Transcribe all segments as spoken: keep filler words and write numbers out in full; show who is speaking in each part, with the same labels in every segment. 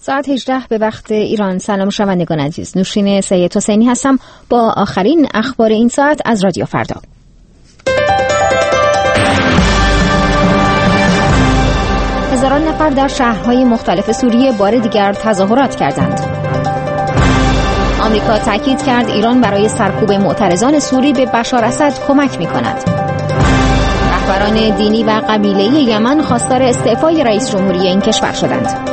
Speaker 1: ساعت هجده به وقت ایران. سلام شنوندگان عزیز، نوشین سید حسینی هستم با آخرین اخبار این ساعت از رادیو فردا. هزاران نفر در شهرهای مختلف سوریه بار دیگر تظاهرات کردند. آمریکا تاکید کرد ایران برای سرکوب معترضان سوری به بشار اسد کمک می‌کند. رهبران دینی و قبیله‌ای یمن خواستار استعفای رئیس جمهوری این کشور شدند.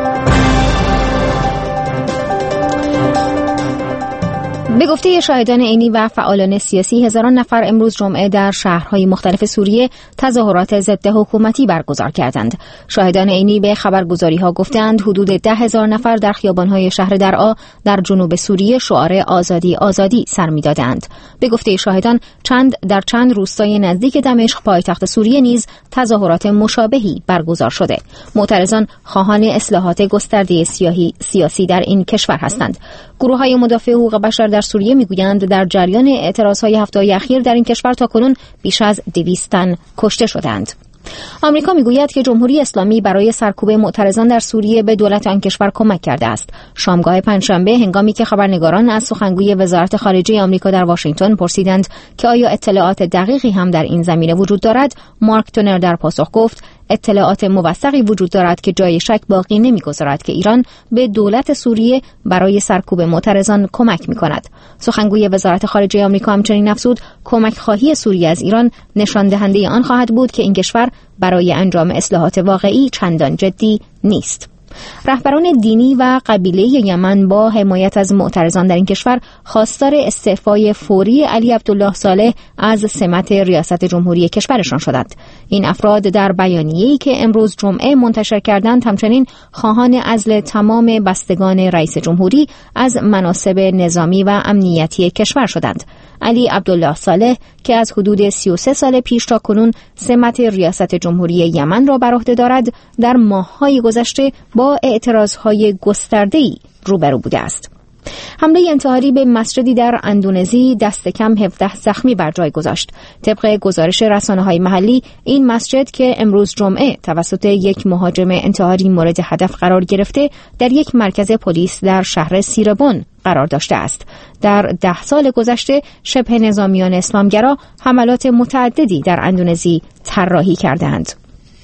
Speaker 1: به گفته شاهدان عینی و فعالان سیاسی، هزاران نفر امروز جمعه در شهرهای مختلف سوریه تظاهرات ضد حکومتی برگزار کردند. شاهدان عینی به خبرگزاری‌ها گفتند حدود ده هزار نفر در خیابان‌های شهر درعا در جنوب سوریه شعار آزادی آزادی سر می‌دادند. به گفته شاهدان چند در چند روستای نزدیک دمشق پایتخت سوریه نیز تظاهرات مشابهی برگزار شده. معترضان خواهان اصلاحات گسترده سیاسی سیاسی در این کشور هستند. گروه‌های مدافع حقوق بشر در سوریه میگویند در جریان اعتراضهای هفته‌های اخیر در این کشور تاکنون بیش از دویست تن کشته شدند. آمریکا میگوید که جمهوری اسلامی برای سرکوب معترضان در سوریه به دولت آن کشور کمک کرده است. شامگاه پنجشنبه هنگامی که خبرنگاران از سخنگوی وزارت خارجه آمریکا در واشنگتن پرسیدند که آیا اطلاعات دقیقی هم در این زمینه وجود دارد، مارک تونر در پاسخ گفت اطلاعات موثقی وجود دارد که جای شک باقی نمی‌گذارد که ایران به دولت سوریه برای سرکوب معترضان کمک می‌کند. سخنگوی وزارت خارجه آمریکا همچنین افزود کمک خواهی سوریه از ایران نشان دهنده آن خواهد بود که این کشور برای انجام اصلاحات واقعی چندان جدی نیست. رهبران دینی و قبیله یمن با حمایت از معترضان در این کشور خواستار استعفای فوری علی عبدالله صالح از سمت ریاست جمهوری کشورشان شدند. این افراد در بیانیه‌ای که امروز جمعه منتشر کردند همچنین خواهان عزل تمام بستگان رئیس جمهوری از مناصب نظامی و امنیتی کشور شدند. علی عبدالله صالح که از حدود سی و سه سال پیش تا کنون سمت ریاست جمهوری یمن را بر عهده دارد، در ماه‌های گذشته با اعتراضهای گسترده‌ای روبرو بوده است. حمله انتحاری به مسجدی در اندونزی دست کم هفده زخمی بر جای گذاشت. طبق گزارش رسانه‌های محلی، این مسجد که امروز جمعه توسط یک مهاجم انتحاری مورد هدف قرار گرفته، در یک مرکز پلیس در شهر سیربون قرار داشته است. در ده سال گذشته شبه نظامیان اسلامگرا حملات متعددی در اندونزی طراحی کردند.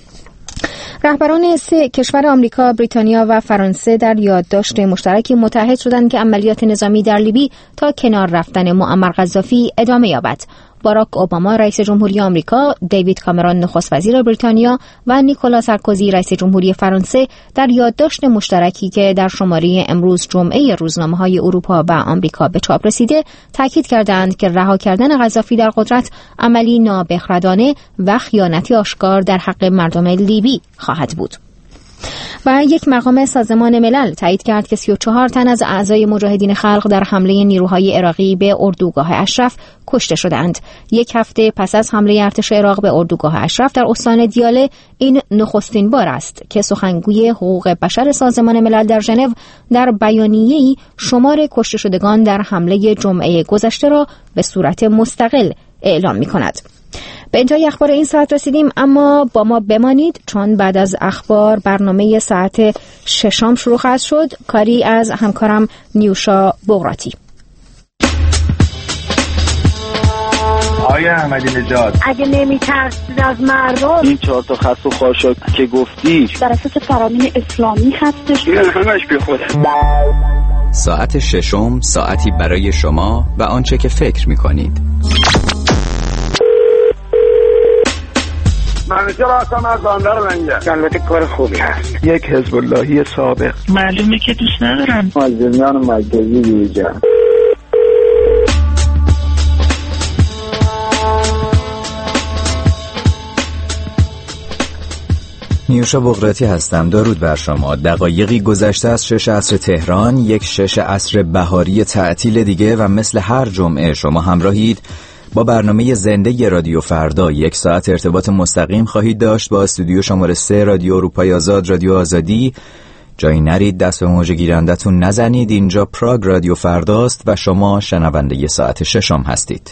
Speaker 1: رهبران سه کشور آمریکا، بریتانیا و فرانسه در یادداشت مشترکی متحد شدند که عملیات نظامی در لیبی تا کنار رفتن معمر قذافی ادامه یابد. باراک اوباما رئیس جمهوری آمریکا، دیوید کامرون نخست وزیر بریتانیا و نیکولا سارکوزی رئیس جمهوری فرانسه در یادداشت مشترکی که در شماره امروز جمعه روزنامه‌های اروپا و آمریکا به چاپ رسیده تاکید کردند که رها کردن قذافی در قدرت عملی نابخردانه و خیانتی آشکار در حق مردم لیبی خواهد بود. و یک مقام سازمان ملل تایید کرد که سی و چهار تن از اعضای مجاهدین خلق در حمله نیروهای عراقی به اردوگاه اشرف کشته شدند. یک هفته پس از حمله ارتش عراق به اردوگاه اشرف در استان دیاله، این نخستین بار است که سخنگوی حقوق بشر سازمان ملل در ژنو در بیانیه‌ای شمار کشته شدگان در حمله جمعه گذشته را به صورت مستقل اعلام می‌کند. به انتهای اخبار این ساعت رسیدیم، اما با ما بمانید چون بعد از اخبار برنامه ساعت ششم شروع خواهد شد. کاری از همکارم نیوشا بغراتی.
Speaker 2: آقای احمدی نژاد،
Speaker 3: اگه نمی‌ترسید از مردم،
Speaker 2: این چهار تا خط و خاشاک که گفتی
Speaker 3: در اساس فرامین اسلامی هستش.
Speaker 2: این همش بی خود.
Speaker 4: ساعت ششم، ساعتی برای شما و آنچه که فکر می‌کنید.
Speaker 2: من چرا اصلا از آندر منگه البته کار خوبی هست. یک حزب اللهی سابق
Speaker 5: معلومه که دوست ندارم.
Speaker 2: مازنیان مرکزی بیجا.
Speaker 4: نیوشا بغراتی هستم. درود بر شما. دقایقی گذشته از شش عصر تهران، یک شش عصر بهاری تعطیل دیگه و مثل هر جمعه شما همراهید با برنامه زنده رادیو فردا. یک ساعت ارتباط مستقیم خواهید داشت با استودیو شماره سه رادیو اروپای آزاد، رادیو آزادی. جایی نرید، دست به موج گیرندتون نزنید. اینجا پراگ رادیو فرداست و شما شنونده ساعت ششم هستید.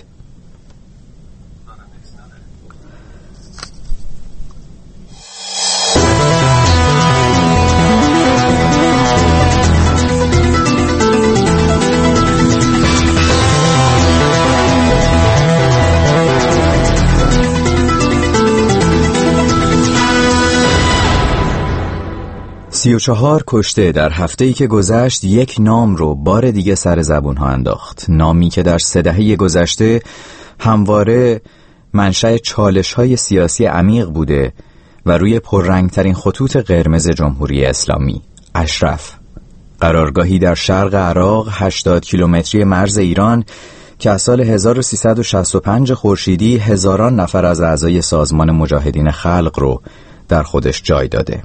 Speaker 4: سی و چهار کشته در هفته‌ای که گذشت یک نام رو بار دیگه سر زبون‌ها انداخت. نامی که در سه دهه گذشته همواره منشأ چالش‌های سیاسی عمیق بوده و روی پررنگترین خطوط قرمز جمهوری اسلامی. اشرف، قرارگاهی در شرق عراق هشتاد کیلومتری مرز ایران که از سال هزار و سیصد و شصت و پنج خورشیدی هزاران نفر از اعضای سازمان مجاهدین خلق رو در خودش جای داده.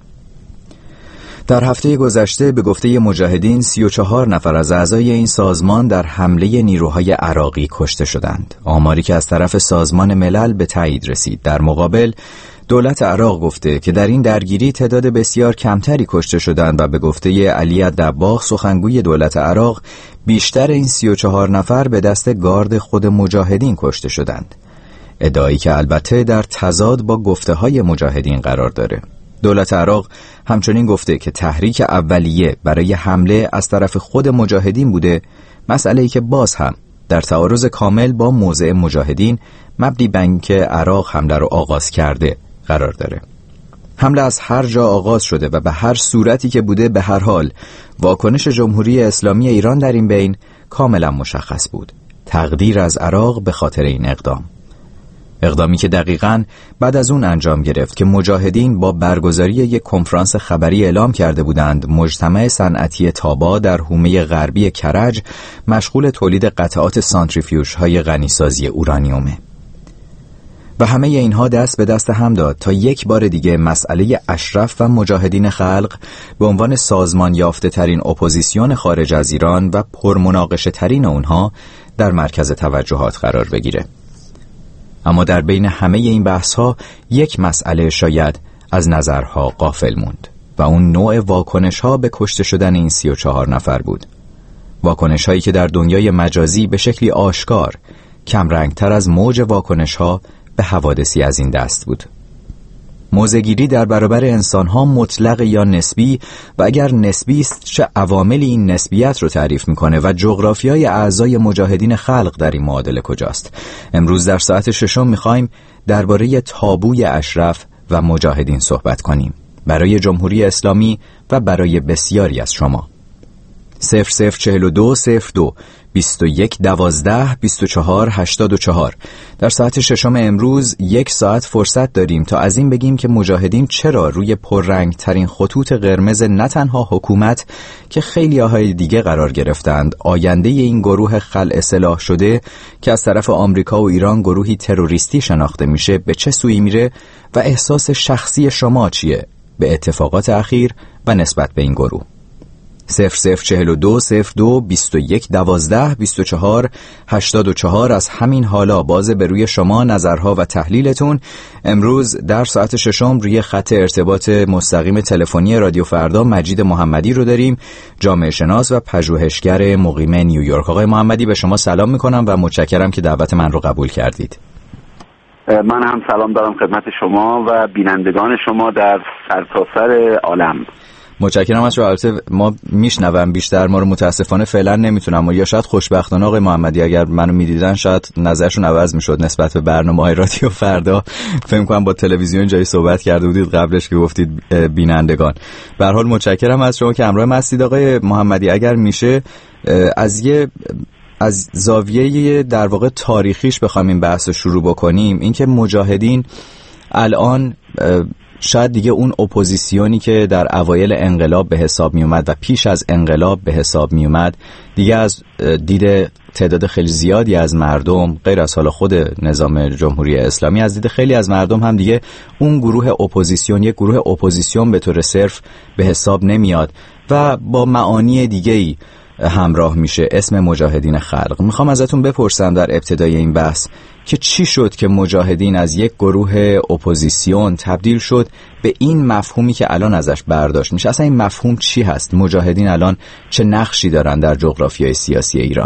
Speaker 4: در هفته گذشته به گفته مجاهدین سی و چهار نفر از اعضای این سازمان در حمله نیروهای عراقی کشته شدند. آماری که از طرف سازمان ملل به تایید رسید. در مقابل دولت عراق گفته که در این درگیری تعداد بسیار کمتری کشته شدند و به گفته علی دباغ سخنگوی دولت عراق بیشتر این سی و چهار نفر به دست گارد خود مجاهدین کشته شدند. ادعایی که البته در تضاد با گفته های مجاهدین قرار داره. دولت عراق همچنین گفته که تحریک اولیه برای حمله از طرف خود مجاهدین بوده، مسئله‌ای که باز هم در تعارض کامل با موضع مجاهدین مبنی بر اینکه عراق حمله رو آغاز کرده قرار داره. حمله از هر جا آغاز شده و به هر صورتی که بوده، به هر حال واکنش جمهوری اسلامی ایران در این بین کاملا مشخص بود. تقدیر از عراق به خاطر این اقدام. اقدامی که دقیقاً بعد از اون انجام گرفت که مجاهدین با برگزاری یک کنفرانس خبری اعلام کرده بودند مجتمع صنعتی تابا در حومه غربی کرج مشغول تولید قطعات سانتریفیوژهای غنیسازی اورانیومه. و همه اینها دست به دست هم داد تا یک بار دیگه مسئله اشرف و مجاهدین خلق به عنوان سازمان یافته ترین اپوزیسیون خارج از ایران و پرمناقشه ترین اونها در مرکز توجهات قرار بگیره. اما در بین همه این بحث ها یک مسئله شاید از نظرها غافل موند و اون نوع واکنش ها به کشته شدن این سی و چهار نفر بود. واکنش هایی که در دنیای مجازی به شکلی آشکار کم رنگتر از موج واکنش ها به حوادثی از این دست بود. موضع‌گیری در برابر انسان‌ها مطلق یا نسبی و اگر نسبی است چه عواملی این نسبیت رو تعریف میکنه و جغرافیای اعضای مجاهدین خلق در این معادله کجاست؟ امروز در ساعت ششم میخوایم درباره تابوی اشرف و مجاهدین صحبت کنیم، برای جمهوری اسلامی و برای بسیاری از شما. صفر صفر چهل و دو صفر دو بیست و یک دوازده بیست و چهار هشتاد و چهار. در ساعت ششم امروز یک ساعت فرصت داریم تا از این بگیم که مجاهدین چرا روی پررنگ ترین خطوط قرمز نه تنها حکومت که خیلی های دیگه قرار گرفتند، آینده این گروه خلع سلاح شده که از طرف آمریکا و ایران گروهی تروریستی شناخته میشه به چه سوی میره و احساس شخصی شما چیه به اتفاقات اخیر و نسبت به این گروه. صفر صفر چهل و دو صفر دو بیست و یک دوازده بیست و چهار هشتاد و چهار. از همین حالا باز به روی شما نظرها و تحلیلتون. امروز در ساعت ششم روی خط ارتباط مستقیم تلفنی رادیو فردا مجید محمدی رو داریم، جامعه شناس و پژوهشگر مقیم نیویورک. آقای محمدی به شما سلام میکنم و متشکرم که دعوت من رو قبول کردید.
Speaker 2: من هم سلام دارم خدمت شما و بینندگان شما در سرتاسر عالم.
Speaker 4: متشکرم از شما. البته ما میشنوم بیشتر، ما رو متاسفانه فعلا نمیتونم، یا شاید خوشبختانه آقای محمدی اگر منو میدیدن شاید نظرشون عوض میشد نسبت به برنامه‌های رادیو فردا. فکر کنم با تلویزیون جایی صحبت کرده بودید قبلش که گفتید بینندگان. به هر حال متشکرم از شما که همراه ما هستید. آقای محمدی اگر میشه از یه از زاویه در واقع تاریخیش بخوایم این بحث رو شروع بکنیم، اینکه مجاهدین الان شاید دیگه اون اپوزیسیونی که در اوایل انقلاب به حساب می اومد و پیش از انقلاب به حساب می اومد دیگه از دید تعداد خیلی زیادی از مردم، غیر از حالا خود نظام جمهوری اسلامی، از دید خیلی از مردم هم دیگه اون گروه اپوزیسیون یک گروه اپوزیسیون به طور صرف به حساب نمیاد و با معانی دیگه‌ای همراه میشه، اسم مجاهدین خلق. میخوام ازتون بپرسم در ابتدای این بحث که چی شد که مجاهدین از یک گروه اپوزیسیون تبدیل شد به این مفهومی که الان ازش برداشت میشه؟ اصلا این مفهوم چی هست؟ مجاهدین الان چه نقشی دارن در جغرافیای سیاسی ایران؟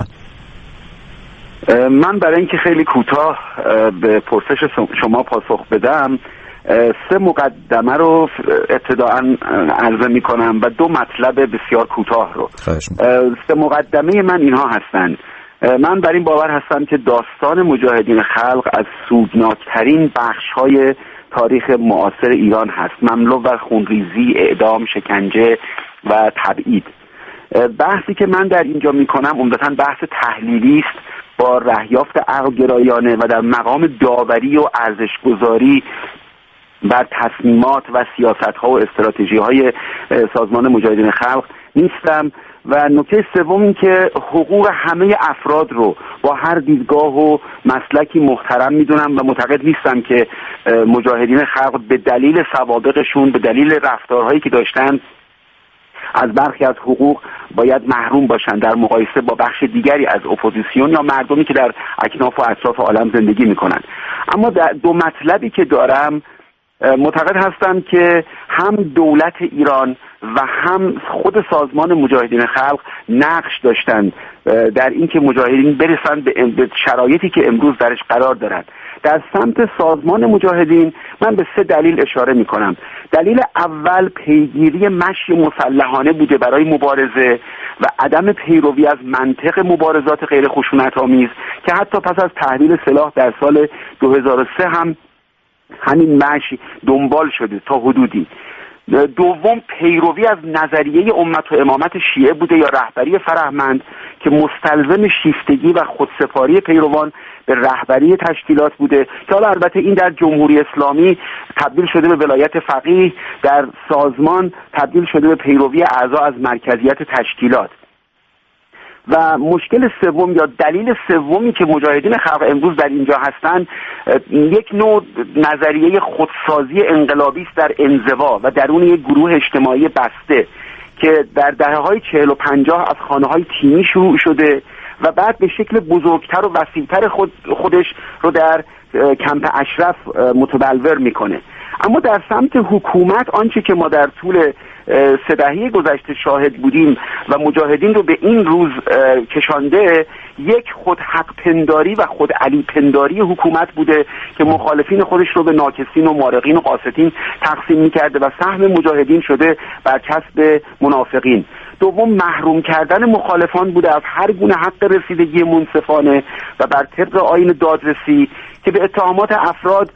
Speaker 2: من برای اینکه خیلی کوتاه به پرسش شما پاسخ بدم سه مقدمه رو ابتداً عرضه می کنم و دو مطلب بسیار کوتاه رو. سه مقدمه من اینها هستند. من بر این باور هستم که داستان مجاهدین خلق از سودناکترین بخش‌های تاریخ معاصر ایران هست، مملو بر خونریزی، اعدام، شکنجه و تبعید. بحثی که من در اینجا میکنم عمدتاً بحث تحلیلی است با رهیافت عقل‌گرایانه و در مقام داوری و ارزش‌گذاری بر تصمیمات و سیاست‌ها و استراتژی‌های سازمان مجاهدین خلق نیستم. و نکته سوم این که حقوق همه افراد رو با هر دیدگاه و مسلکی محترم میدونم و معتقد نیستم که مجاهدین خلق به دلیل سوابقشون، به دلیل رفتارهایی که داشتن، از برخی از حقوق باید محروم باشن در مقایسه با بخش دیگری از اپوزیسیون یا مردمی که در اکناف و اطراف عالم زندگی میکنن. اما در دو مطلبی که دارم معتقد هستم که هم دولت ایران و هم خود سازمان مجاهدین خلق نقش داشتند در اینکه مجاهدین برسند به شرایطی که امروز درش قرار دارند. در سمت سازمان مجاهدین من به سه دلیل اشاره می کنم. دلیل اول پیگیری مشی مسلحانه بوده برای مبارزه و عدم پیروی از منطق مبارزات غیر خشونت‌آمیز که حتی پس از تحویل سلاح در سال دو هزار و سه هم همین مشی دنبال شده تا حدودی. دوم پیروی از نظریه امت و امامت شیعه بوده یا رهبری فرهمند که مستلزم شیفتگی و خودسپاری پیروان به رهبری تشکیلات بوده که حالا البته این در جمهوری اسلامی تبدیل شده به ولایت فقیه، در سازمان تبدیل شده به پیروی اعضا از مرکزیت تشکیلات. و مشکل سوم یا دلیل سومی که مجاهدین خلق امروز در اینجا هستند یک نوع نظریه خودسازی انقلابی است در انزوا و درون یک گروه اجتماعی بسته که در دهه‌های چهل و پنجاه از خانه‌های تیمی شروع شده و بعد به شکل بزرگتر و وسیع‌تر خود خودش رو در کمپ اشرف متبلور میکنه. اما در سمت حکومت آنچه که ما در طول سه دهه گذشته شاهد بودیم و مجاهدین رو به این روز کشانده یک خود حق پنداری و خود علی پنداری حکومت بوده که مخالفین خودش رو به ناکسین و مارقین و قاستین تقسیم می‌کرده و سهم مجاهدین شده بر کسب منافقین. دوم محروم کردن مخالفان بوده از هر گونه حق رسیدگی منصفانه و بر طبق آیین دادرسی که به اتهامات افراد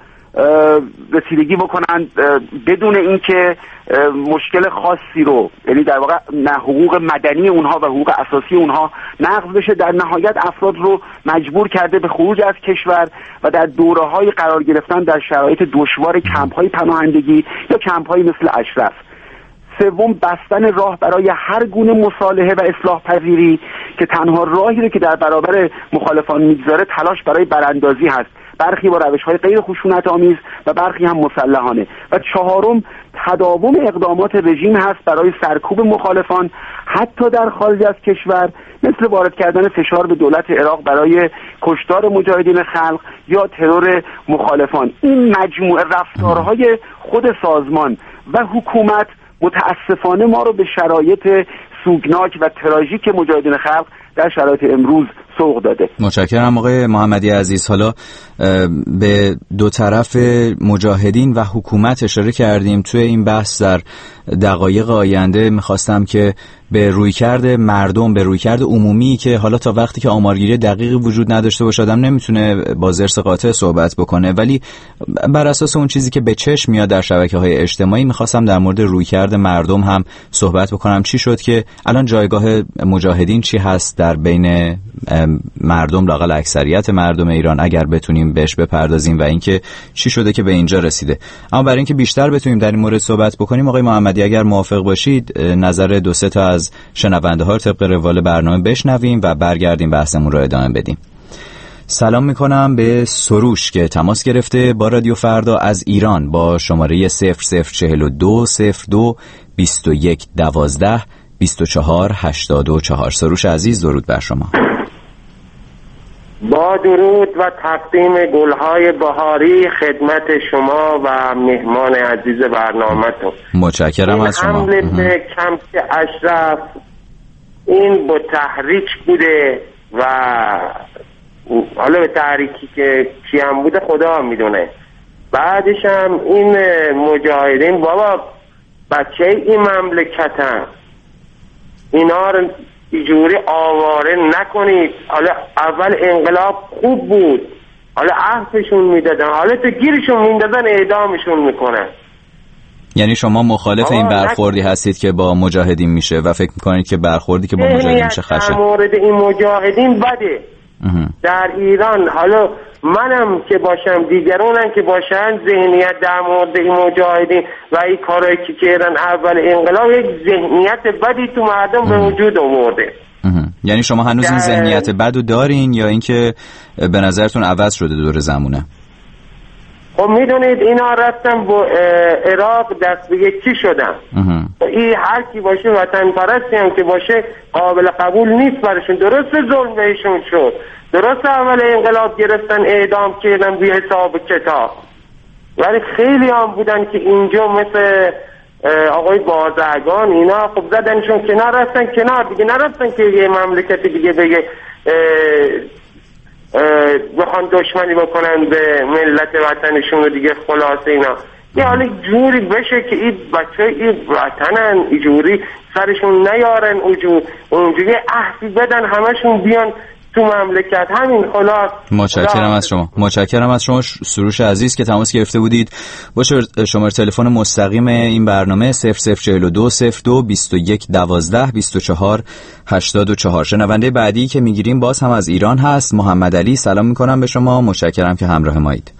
Speaker 2: رسیدگی بکنن بدون اینکه مشکل خاصی رو، یعنی در واقع نه حقوق مدنی اونها و حقوق اساسی اونها نقض بشه. در نهایت افراد رو مجبور کرده به خروج از کشور و در دوره‌های قرار گرفتن در شرایط دشوار کمپ‌های پناهندگی یا کمپ‌های مثل اشرف. سوم بستن راه برای هر گونه مصالحه و اصلاح پذیری که تنها راهی رو که در برابر مخالفان میگذاره تلاش برای براندازی هست، برخی با روش‌های غیر خشونت‌آمیز و برخی هم مسلحانه. و چهارم تداوم اقدامات رژیم هست برای سرکوب مخالفان حتی در خارج از کشور، مثل وارد کردن فشار به دولت عراق برای کشتار مجاهدین خلق یا ترور مخالفان. این مجموعه رفتارهای خود سازمان و حکومت متاسفانه ما رو به شرایط سوگناک و تراژیک مجاهدین خلق در شرایط امروز سوق داده.
Speaker 4: متشکرم آقای محمدی عزیز. حالا به دو طرف مجاهدین و حکومت اشاره کردیم. توی این بحث در دقایق آینده میخواستم که به رویکرد مردم، به رویکرد عمومی که حالا تا وقتی که آمارگیری دقیقی وجود نداشته باشه آدم نمیتونه با ضرس قاطع صحبت بکنه، ولی بر اساس اون چیزی که به چشم میاد در شبکه‌های اجتماعی میخواستم در مورد رویکرد مردم هم صحبت بکنم. چی شد که الان جایگاه مجاهدین چی هست در بین مردم، لااقل اکثریت مردم ایران، اگر بتونیم بهش بپردازیم و اینکه چی شده که به اینجا رسیده. اما برای اینکه بیشتر بتونیم در این مورد صحبت بکنیم آقای محمدی اگر موافق باشید نظر دو سه تا از شنونده ها طبق روال برنامه بشنویم و برگردیم بحثمون رو ادامه بدیم. سلام میکنم به سروش که تماس گرفته با رادیو فردا از ایران با شماره صفر صفر چهل و دو صفر دو بیست و یک دوازده بیست و چهار هشتاد و چهار. سروش عزیز درود بر شما.
Speaker 6: با درود و تقدیم گلهای بهاری خدمت شما و مهمان عزیز برنامه‌تون.
Speaker 4: متشکرم از شما.
Speaker 6: حمله به کمپ اشرف این با تحریک بوده و حالا به تحریکی که کیم بوده خدا میدونه. بعدش هم این مجاهدین بابا بچه این مملکتن، اینا رو اینجوری آواره نکنید. حالا اول انقلاب خوب بود حالا عفوشون میدادن، حالا تو گیرشون میندازن اعدامشون میکنن.
Speaker 4: یعنی شما مخالف این برخوردی هستید که با مجاهدین میشه و فکر میکنید که برخوردی که با مجاهدین میشه خشه؟
Speaker 6: در مورد این مجاهدین بده در ایران. حالا منم که باشم، دیگرانم که باشن، ذهنیت در مورد این مجاهدین و این کارهایی که کردن اول انقلاب یک ذهنیت بدی تو مردم به وجود آورده.
Speaker 4: یعنی شما هنوز این ذهنیت بدو دارین یا اینکه به نظرتون عوض شده دور زمونه؟
Speaker 6: خب میدونید اینا رفتن با عراق دست به یکی شدن. این هر کی باشه وطن پرستی هم که باشه قابل قبول نیست برشون. درست ظلم بهشون شد، درست اول انقلاب گرفتن اعدام کردن بی حساب کتاب، ولی خیلی هم بودن که اینجا مثل آقای بازرگان اینا خب زدنشون کنار، رفتن کنار دیگه، نرفتن که یه مملکت دیگه بگه بخوان دشمنی بکنن به ملت وطنشون و دیگه خلاصه اینا. یه حالی جوری بشه که این بچه این وطنن، این جوری سرشون نیارن، اونجوری عهدی بدن همشون بیان تو مملکت. همین خلاص.
Speaker 4: متشکرم از شما، متشکرم از شما سروش عزیز که تماس گرفته بودید. باشه شماره تلفن مستقیم این برنامه صفر صفر چهل و دو صفر دو بیست و یک دوازده بیست و چهار هشتاد و چهار. شنونده بعدی که میگیریم باز هم از ایران هست. محمد علی، سلام میکنم به شما، متشکرم که همراه مایید.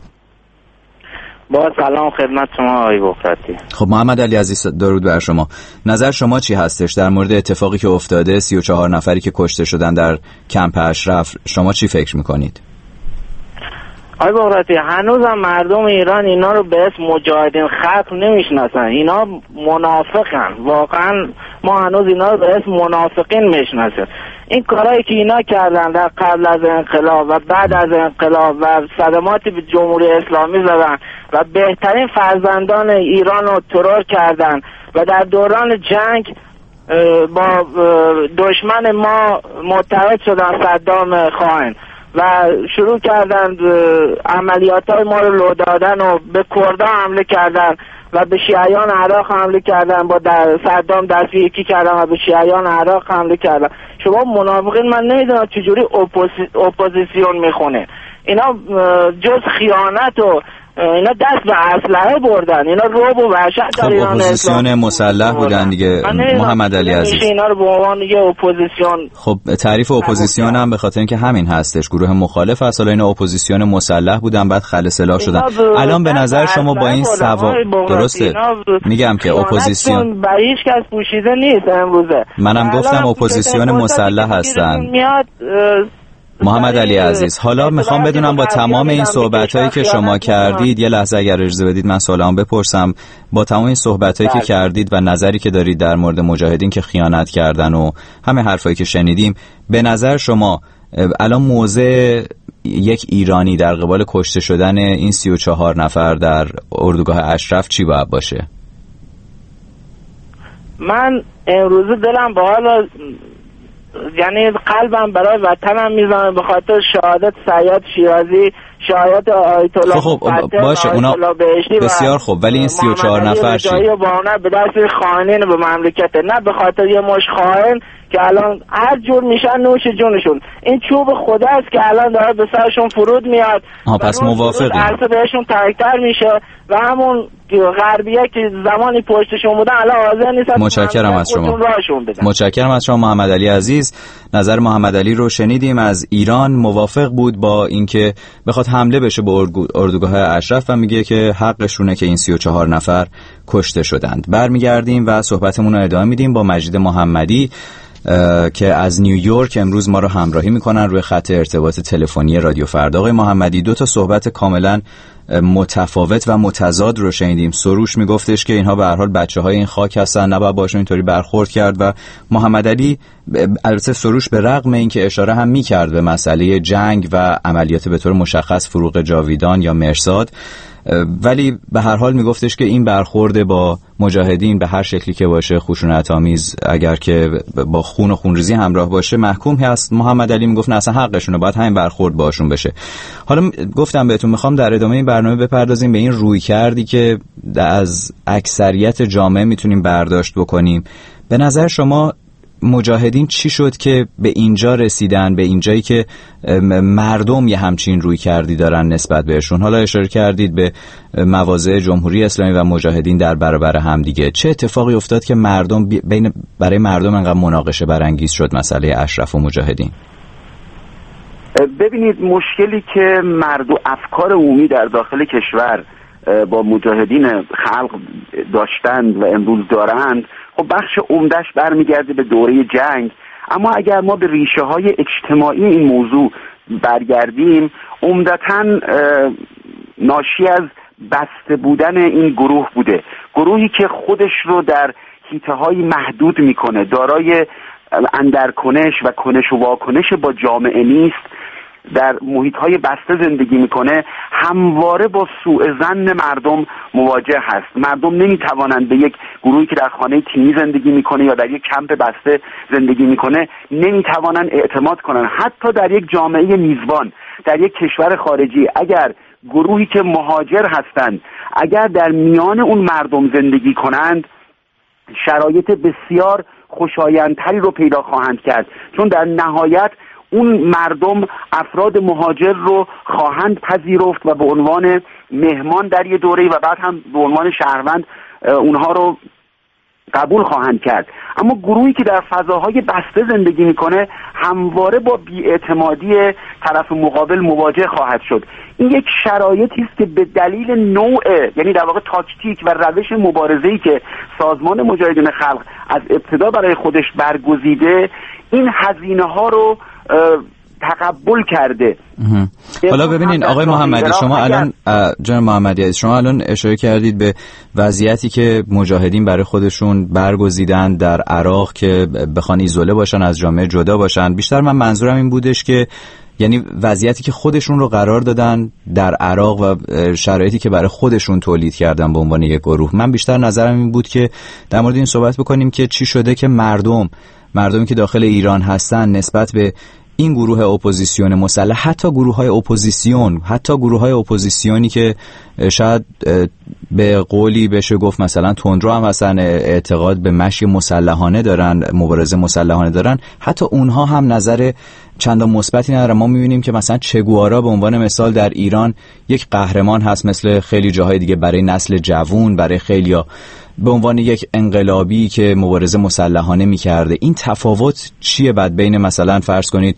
Speaker 7: با سلام خدمت شما آقای بغراتی.
Speaker 4: خب محمد علی عزیز، درود بر شما. نظر شما چی هستش در مورد اتفاقی که افتاده، سی و چهار نفری که کشته شدن در کمپ اشرف؟ شما چی فکر میکنید؟
Speaker 7: آقای بغراتی، هنوزم مردم ایران اینا رو به اسم مجاهدین خلق نمیشناسن، اینا منافقن. واقعا ما هنوز اینا رو به اسم منافقین میشناسیم. این کارهایی که اینا کردن در قبل از انقلاب و بعد از انقلاب و صدماتی به جمهوری اسلامی زدن و بهترین فرزندان ایران رو ترور کردن و در دوران جنگ با دشمن ما متحد شدن، صدام خائن، و شروع کردن عملیات‌های ما رو لو دادن و به کردها حمله کردن و به شیعیان عراق حمله کردن، با در صدام دست یکی کردن و به شیعیان عراق حمله کردن. شما منافقین من نمیدونم چجوری اپوزی... اپوزیسیون میخونه. اینا جز خیانت و اینا دست به اسلحه بردن، اینا رعب و وحشت در ایران.
Speaker 4: خب اپوزیسیون مسلح بودن دیگه محمد علی عزیز.
Speaker 7: اینا رو به عنوان یه اپوزیسیون،
Speaker 4: خب تعریف اپوزیسیون هم به خاطر اینکه همین هستش، گروه مخالف اصلا اینا اپوزیسیون مسلح بودن بعد خل سلاح شدن. الان به نظر شما با این سوا درسته میگم که اپوزیسیون
Speaker 7: به هیچ کس پوشیده نیست امروزه.
Speaker 4: منم گفتم اپوزیسیون مسلح هستن محمد علی عزیز. حالا میخوام بدونم با تمام این صحبتایی که شما کردید، یه لحظه اگر اجازه بدید من سوالام بپرسم، با تمام این صحبتایی که کردید و نظری که دارید در مورد مجاهدین که خیانت کردن و همه حرفایی که شنیدیم، به نظر شما الان موضع یک ایرانی در قبال کشته شدن این سی و چهار نفر در اردوگاه اشرف چی باید باشه؟
Speaker 7: من امروز دلم با حالا یعنی قلبم برای وطنم میزنه به خاطر شهادت سید شیرازی، شهادت آیت الله.
Speaker 4: خب باشه اونا بسیار خوب، ولی این سی و چهار نفر چی؟
Speaker 7: با به دست خائنین به مملکت، نه به خاطر یه مش خائن که الان هر جور میشن نوش جونشون. این چوب خدا است که الان داره به سرشون فرود میاد.
Speaker 4: ها پس موافقی؟
Speaker 7: عرصه بهشون ترکتر میشه و همون غربیه که زمانی پشتشون بودن الان حاضر نیستن.
Speaker 4: متشکرم از شما. متشکرم از شما محمد علی عزیز. نظر محمد علی رو شنیدیم از ایران. موافق بود با اینکه بخواد حمله بشه به اردوگاه اشرف و میگه که حقشونه که این سی و چهار نفر کشته شدند. برمیگردیم و صحبتمون رو ادامه میدیم با مجید محمدی که از نیویورک امروز ما رو همراهی میکنن روی خط ارتباط تلفنی رادیو فردا. آقای محمدی، دو تا صحبت کاملا متفاوت و متضاد رو شنیدیم. سروش میگفتش که اینها به هر حال بچه‌های این خاک هستن، نباید باشون اینطوری برخورد کرد، و محمد علی البته سروش به رغم اینکه اشاره هم میکرد به مسئله جنگ و عملیات به طور مشخص فروغ جاویدان یا مرصاد، ولی به هر حال میگفتش که این برخورد با مجاهدین به هر شکلی که باشه، خشونت آمیز، اگر که با خون و خونریزی همراه باشه، محکوم هست. محمد علی میگفت نه اصلا حقشونه، باید همین برخورد باشون بشه. حالا گفتم بهتون میخوام در ادامه این برنامه بپردازیم به این روی کردی که از اکثریت جامعه میتونیم برداشت بکنیم. به نظر شما مجاهدین چی شد که به اینجا رسیدن، به اینجایی که مردم یه همچین روی کردی دارن نسبت بهشون؟ حالا اشاره کردید به مواضع جمهوری اسلامی و مجاهدین در برابر هم دیگه. چه اتفاقی افتاد که مردم بین برای مردم انقدر مناقشه برانگیز شد مسئله اشرف و مجاهدین؟
Speaker 2: ببینید، مشکلی که مرد و افکار عمومی در داخل کشور با مجاهدین خلق داشتند و امروز دارند، خب بخش عمده‌اش برمیگرده به دوره جنگ. اما اگر ما به ریشه های اجتماعی این موضوع برگردیم، عمدتاً ناشی از بسته بودن این گروه بوده، گروهی که خودش رو در حیطه‌های محدود میکنه، دارای اندرکنش و کنش و واکنش با جامعه نیست، در محیط‌های بسته زندگی میکنه، همواره با سوء ظن مردم مواجه هست. مردم نمیتوانند به یک گروهی که در خانه تیمی زندگی میکنه یا در یک کمپ بسته زندگی میکنه نمیتوانند اعتماد کنند. حتی در یک جامعه میزبان، در یک کشور خارجی، اگر گروهی که مهاجر هستند اگر در میان اون مردم زندگی کنند، شرایط بسیار خوشایندتری رو پیدا خواهند کرد، چون در نهایت اون مردم افراد مهاجر رو خواهند پذیرفت و به عنوان مهمان در یه دوره و بعد هم به عنوان شهروند اونها رو قبول خواهند کرد. اما گروهی که در فضاهای بسته زندگی میکنه همواره با بی‌اعتمادی طرف مقابل مواجه خواهد شد. این یک شرایطی است که به دلیل نوع، یعنی در واقع تاکتیک و روش مبارزه‌ای که سازمان مجاهدین خلق از ابتدا برای خودش برگزیده، این هزینه ها رو تقبل کرده.
Speaker 4: حالا ببینین آقای محمدی، شما الان جناب محمدی شما الان اشاره کردید به وضعیتی که مجاهدین برای خودشون برگزیدن در عراق که بخوان ایزوله باشن، از جامعه جدا باشن. بیشتر من منظورم این بودش که یعنی وضعیتی که خودشون رو قرار دادن در عراق و شرایطی که برای خودشون تولید کردن به عنوان یک گروه. من بیشتر نظرم این بود که در مورد این صحبت بکنیم که چی شده که مردم مردمی که داخل ایران هستن نسبت به این گروه اپوزیسیون مسلح، حتی گروه های اپوزیسیون حتی گروه های اپوزیسیونی که شاید به قولی بشه گفت مثلا تندرو هم هستن، اعتقاد به مشی مسلحانه دارن، مبارزه مسلحانه دارن، حتی اونها هم نظر چندان مثبتی ندارن. ما می‌بینیم که مثلا چگوارا به عنوان مثال در ایران یک قهرمان هست، مثل خیلی جاهای دیگه برای نسل جوان، برای خیلیا به عنوان یک انقلابی که مبارزه مسلحانه می‌کرده. این تفاوت چیه بعد بین مثلا فرض کنید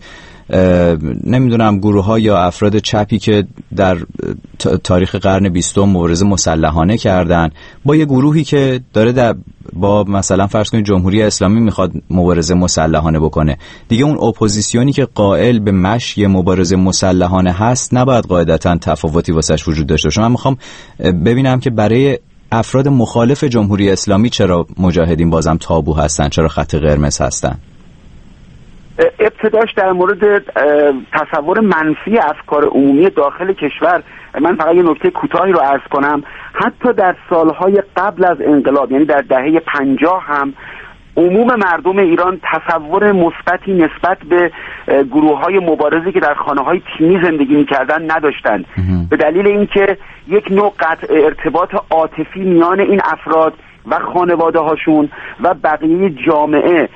Speaker 4: نمیدونم گروه ها یا افراد چپی که در تاریخ قرن بیستم مبارزه مسلحانه کردن با یه گروهی که داره در با مثلا فرض کنید جمهوری اسلامی میخواد مبارزه مسلحانه بکنه؟ دیگه اون اپوزیسیونی که قائل به مشی مبارزه مسلحانه هست نباید قاعدتاً تفاوتی واسش وجود داشته باشه. من میخوام ببینم که برای افراد مخالف جمهوری اسلامی چرا مجاهدین بازم تابو هستن، چرا خط قرمز هستن؟
Speaker 2: ابتداش در مورد تصور منفی افکار عمومی داخل کشور، من فقط یه نکته کوتاهی رو عرض کنم. حتی در سالهای قبل از انقلاب، یعنی در دهه پنجاه هم، عموم مردم ایران تصور مثبتی نسبت به گروه‌های مبارزی که در خانه‌های تیمی زندگی می‌کردن نداشتند، به دلیل اینکه یک نوع قطع ارتباط عاطفی میان این افراد و خانواده‌هاشون و بقیه جامعه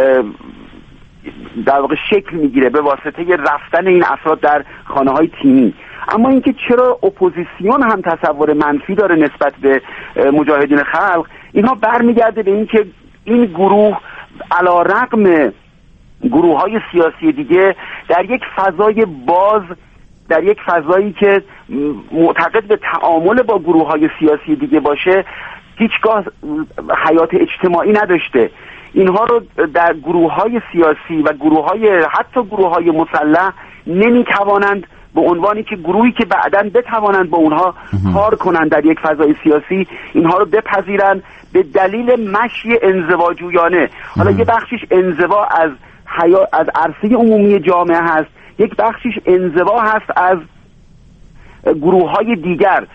Speaker 2: در واقع شکل میگیره به واسطه رفتن این افراد در خانه‌های تیمی. اما اینکه چرا اپوزیسیون هم تصور منفی داره نسبت به مجاهدین خلق، اینها برمیگرده به اینکه این گروه علیرغم گروه‌های سیاسی دیگه در یک فضای باز، در یک فضایی که معتقد به تعامل با گروه‌های سیاسی دیگه باشه، هیچگاه حیات اجتماعی نداشته. اینها رو در گروه‌های سیاسی و گروه‌های حتی گروه‌های مسلح نمی‌توانند به عنوانی که گروهی که بعداً بتوانند با اونها کار کنند در یک فضای سیاسی، اینها رو بپذیرند به دلیل مشی انزواجویانه. حالا یه بخشش انزوا از حیا... از عرصه عمومی جامعه هست، یک بخشش انزوا هست از گروه‌های دیگر.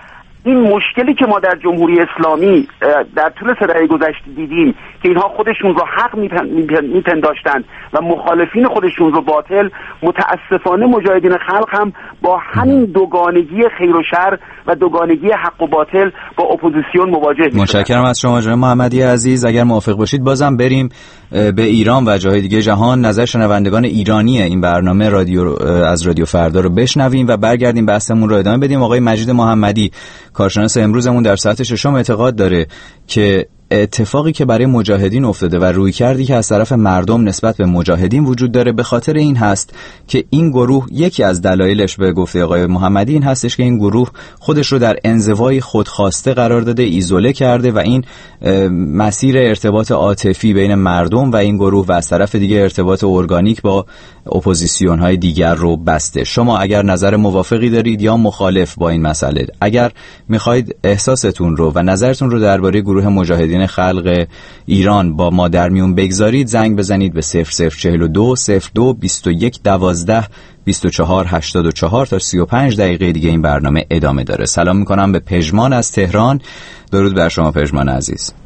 Speaker 2: این مشکلی که ما در جمهوری اسلامی در طول سه دهه گذشته دیدیم که اینها خودشون رو حق میپنداشتند و مخالفین خودشون رو باطل، متاسفانه مجاهدین خلق هم با همین دوگانگی خیر و شر و دوگانگی حق و باطل با اپوزیسیون مواجه میشن.
Speaker 4: متشکرم از شما جناب محمدی عزیز. اگر موافق باشید بازم بریم به ایران و جاهای دیگه جهان، نظر شنوندگان ایرانی این برنامه رادیو از رادیو فردا رو بشنویم و برگردیم بحثمون رو ادامه بدیم. آقای مجید محمدی کارشناس امروزمون در ساعت ششم اعتقاد داره که اتفاقی که برای مجاهدین افتاده و روی کردی که از طرف مردم نسبت به مجاهدین وجود داره به خاطر این هست که این گروه، یکی از دلایلش به گفته آقای محمدی این هستش که این گروه خودش رو در انزوای خودخواسته قرار داده، ایزوله کرده و این مسیر ارتباط عاطفی بین مردم و این گروه و از طرف دیگه ارتباط ارگانیک با اپوزیسیون های دیگر رو بسته. شما اگر نظر موافقی دارید یا مخالف با این مسئله، اگر میخواید احساستون رو و نظرتون رو درباره گروه مجاهدین خلق ایران با ما در میون بگذارید، زنگ بزنید به صفر صفر چهل و دو صفر دو بیست و یک دوازده بیست و چهار هشتاد و چهار تا سی و پنج دقیقه دیگه این برنامه ادامه داره. سلام میکنم به پژمان از تهران. درود بر شما پژمان عزیز.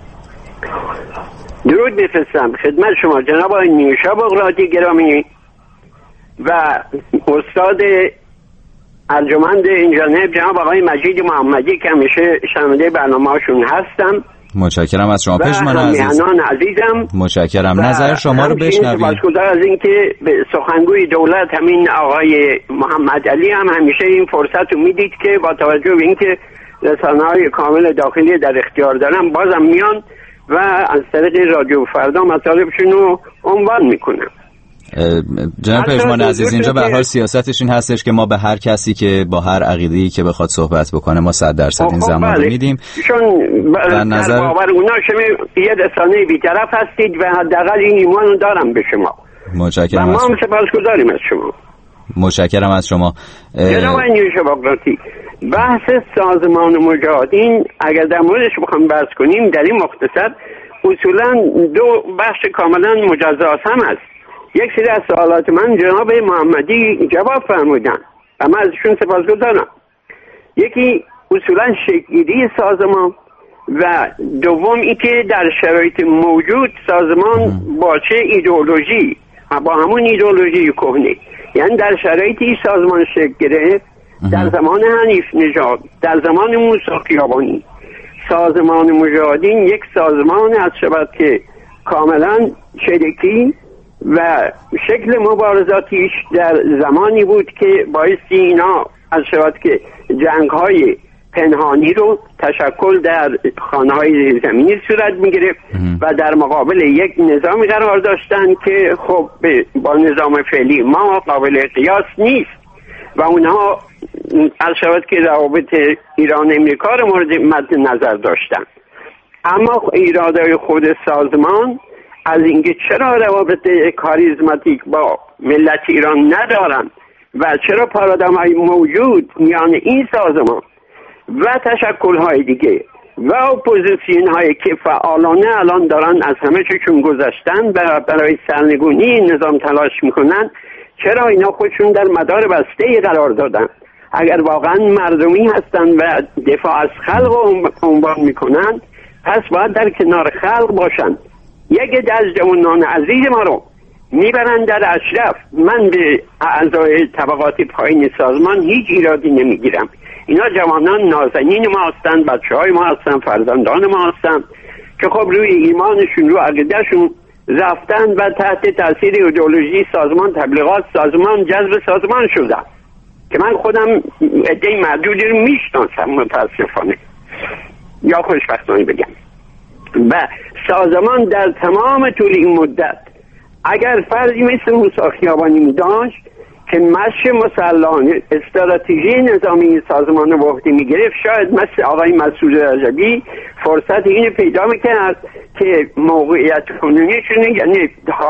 Speaker 8: درود بفرستم خدمت شما جناب آقای نیوشا بغراتی گرامی و استاد ارجمند این جانب جناب آقای مجید محمدی که همیشه شنونده برنامه‌هاشون هستم.
Speaker 4: متشکرم از شما پژمان عزیز.
Speaker 8: و همیهنان عزیزم
Speaker 4: متشکرم. نظر شما رو بشنویم.
Speaker 8: سپاسگزار از اینکه به سخنگوی دولت همین آقای محمد علی هم همیشه این فرصت رو میدید که با توجه به اینکه رسانه‌های کامل داخلی در اختیار دارن بازم میان و از طریق رادیو فردا مطالبشون رو عنوان میکنن.
Speaker 4: جناب پژمان عزیز، اینجا به هر حال سیاستش این هستش که ما به هر کسی که با هر عقیده‌ای که بخواد صحبت بکنه ما صد درصد این زمان رو میدیم.
Speaker 8: چون در نظر باور اونا شما یه رسانه بی‌طرف هستید و حداقل این ایمان رو دارم به شما.
Speaker 4: متشکرم.
Speaker 8: ما هم سپاسگزاریم از شما.
Speaker 4: متشکرم از شما.
Speaker 8: جناب نیوشا بغراتی، بحث سازمان مجاهدین اگر در موردش بخوام بحث کنیم در این مختصر اصولا دو بخش کاملا مجزا هم هست. یک سری از سوالات من جناب محمدی جواب فرمودن و من ازشون سپاسگزارم. یکی اصولا شکل‌گیری سازمان و دوم اینکه در شرایط موجود سازمان با چه ایدئولوژی، با همون ایدئولوژی کهنه، یعنی در شرایطی سازمان شکل گرفت در زمان حنیف نژاد، در زمان موسی خیابانی. سازمان مجاهدین یک سازمان از شبت که کاملا شرکی و شکل مبارزاتیش در زمانی بود که بایستی اینا از شبت که جنگ های پنهانی رو تشکل در خانه های زمینی صورت می گرفت و در مقابل یک نظامی قرار داشتن که خب با نظام فعلی ما قابل قیاس نیست و اونها از شبت که روابط ایران امریکا رو مورد مد نظر داشتن. اما ایرادای خود سازمان از اینکه چرا روابط کاریزماتیک با ملت ایران ندارن و چرا پارادایم‌های موجود میان این سازمان و تشکل‌های دیگه و اپوزیسیون‌هایی که فعالانه الان دارن از همه چون گذشتن و برای سرنگونی این نظام تلاش میکنن، چرا اینا خودشون در مدار بسته قرار دادن؟ اگر واقعا مردمی هستن و دفاع از خلق رو عنوان میکنن پس باید در کنار خلق باشن. یک از جوانان عزیز ما رو میبرن در اشرف. من به اعضای طبقات پایین سازمان هیچ ایرادی نمیگیرم. اینا جوانان نازنین ما هستن، بچه های ما هستن، فرزندان ما هستن که خب روی ایمانشون، رو عقیدهشون رفتن و تحت تاثیر ایدئولوژی سازمان، تبلیغات سازمان، جذب سازمان شدن که من خودم عده معدودی رو میشناسم متاسفانه یا خوشبختانه بگم. و سازمان در تمام طول این مدت اگر فردی مثل موسی خیابانی می داشت که مشی مسلحانه استراتژی نظامی سازمان رو به عهده می گرفت، شاید مثل آقای مسعود رجبی فرصت اینو پیدا میکرد که موقعیت کنونیشونه، یعنی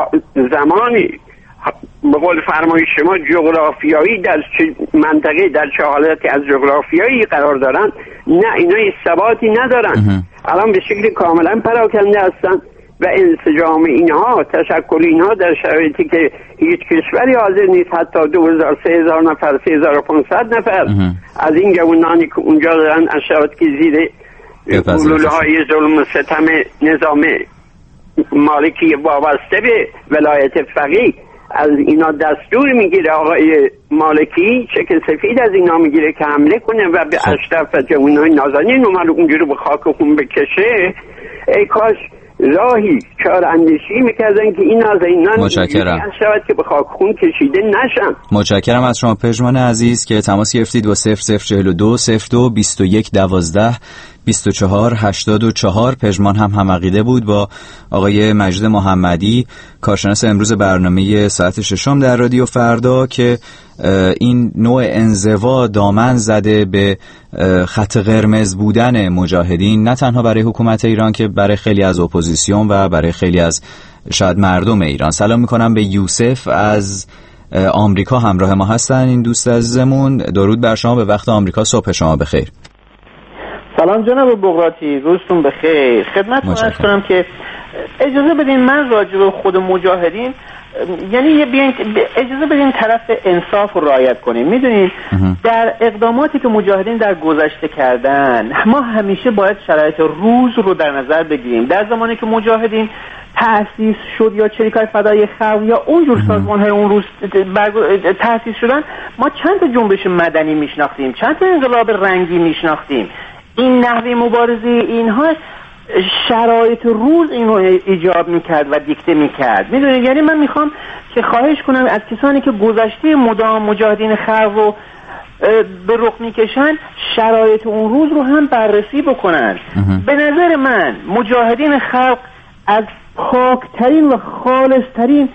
Speaker 8: زمانی به قول فرمای شما جغرافیایی در چه منطقه، در چه حالتی از جغرافیایی قرار دارن، نه اینا ثباتی ندارن. الان به شکل کاملا پراکنده هستن. و انسجام اینها، تشکل اینها در شرایطی که هیچ کشوری حاضر نیست حتی دو هزار سه هزار نفر سه هزار و پانصد نفر از این جوانانی که اونجا دارن از شرایطی که زیر گلوله های ظلم و ستم نظام مالکی وابسته به ولایت فقیه از اینا دستور میگیره، آقای مالکی چک سفید از اینا میگیره که حمله کنه و به اشرف و جوانای نازنین اومد اونجوری به خاک خون بکشه. ای کاش راهی چار اندیشی میکردن که این نازنینان
Speaker 4: متشکرم
Speaker 8: شاید که به خاک خون کشیده نشن.
Speaker 4: متشکرم از شما پژمان عزیز که تماس گرفتید با صفر صفر چهل و دو صفر دو بیست و یک دوازده بیست و چهار هشتاد و چهار. پژمان هم همعقیده بود با آقای مجید محمدی، کارشناس امروز برنامه ساعت ششم در رادیو فردا، که این نوع انزوا دامن زده به خط قرمز بودن مجاهدین، نه تنها برای حکومت ایران که برای خیلی از اپوزیسیون و برای خیلی از شاید مردم ایران. سلام میکنم به یوسف از آمریکا، همراه ما هستن این دوست عزیزمون. درود بر شما، به وقت آمریکا، صبح شما بخیر.
Speaker 9: سلام جناب بغراتی، روزتون بخیر. خدمتتون عرض کنم که اجازه بدین من راجع به خود مجاهدین، یعنی یه بیاین اجازه بدین طرف انصاف رو رعایت کنیم. میدونین در اقداماتی که مجاهدین در گذشته کردن، ما همیشه باید شرایط روز رو در نظر بگیریم. در زمانی که مجاهدین تأسیس شد یا چریکای فدای خلق یا اونجور سازمان‌های اون روز تأسیس شدن، ما چند تا جنبش مدنی میشناختیم، چند تا انقلاب رنگی میشناختیم. این نحوه مبارزه اینها شرایط روز اینو ایجاب میکرد و دیکته میکرد. میدونید، یعنی من میخوام که خواهش کنم از کسانی که گذشته مدام مجاهدین خلق رو به رخ میکشن شرایط اون روز رو هم بررسی بکنن. به نظر من مجاهدین خلق از پاکترین و خالصترین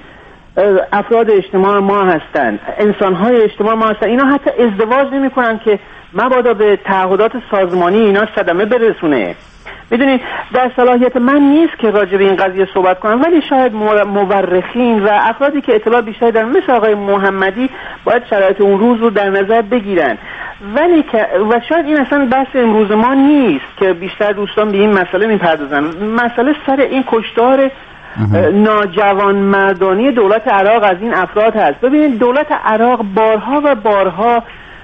Speaker 9: افراد اجتماع ما هستند، انسانهای اجتماع ما هستند. اینا حتی ازدواج نمی کنن که مبادا به تعهدات سازمانی اینا صدمه برسونه. میدونید در صلاحیت من نیست که راجع به این قضیه صحبت کنم، ولی شاید مورخین و افرادی که اطلاع بیشتری دارن مثل آقای محمدی باید شرایط اون روز رو در نظر بگیرن. ولی که و شاید این اصلا بحث امروز ما نیست که بیشتر دوستان به این مسئله میپردازن. مسئله سر این کشتار ناجوان مردانی دولت عراق از این افراد هست. ببینید دولت عراق بارها و بارها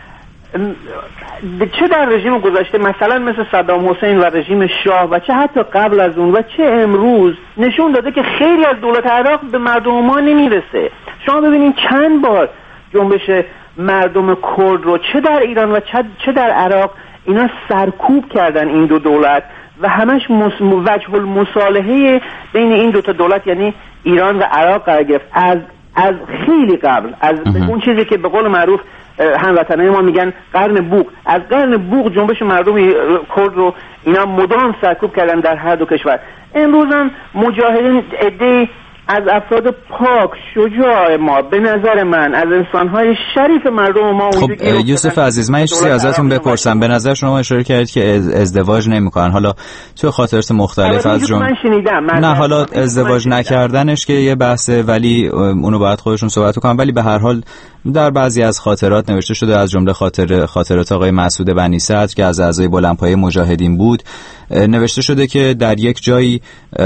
Speaker 9: چه در رژیم گذشته مثلا مثل صدام حسین و رژیم شاه و چه حتی قبل از اون و چه امروز نشون داده که خیلی از دولت عراق به مردم ما نمیرسه. شما ببینید چند بار جنبش مردم کرد رو چه در ایران و چه در عراق اینا سرکوب کردن این دو دولت و همش وجه المصالحه بین این دو تا دولت یعنی ایران و عراق قرار گرفت از از خیلی قبل، از اون چیزی که به قول معروف هموطنان ما میگن قرن بوق. از قرن بوق جنبش مردم کرد رو اینا مدام سرکوب کردن در هر دو کشور. امروز هم مجاهدین عده‌ای از افراد پاک شجاع ما به نظر من از انسان‌های شریف مردم ما.
Speaker 4: خب یوسف عزیز، من یه چیزی ازتون بپرسم. به نظر شما اشاره کردید که ازدواج نمی‌کنن، حالا تو خاطرات مختلف از جمله
Speaker 9: من شنیدم
Speaker 4: نه حالا ازدواج نکردنش که یه بحثه، ولی اونو باید خودشون صحبت کنن. ولی به هر حال در بعضی از خاطرات نوشته شده، از جمله خاطر خاطرات آقای مسعود بنی صدر که از اعضای بلندپایه مجاهدین بود، نوشته شده که در یک جایی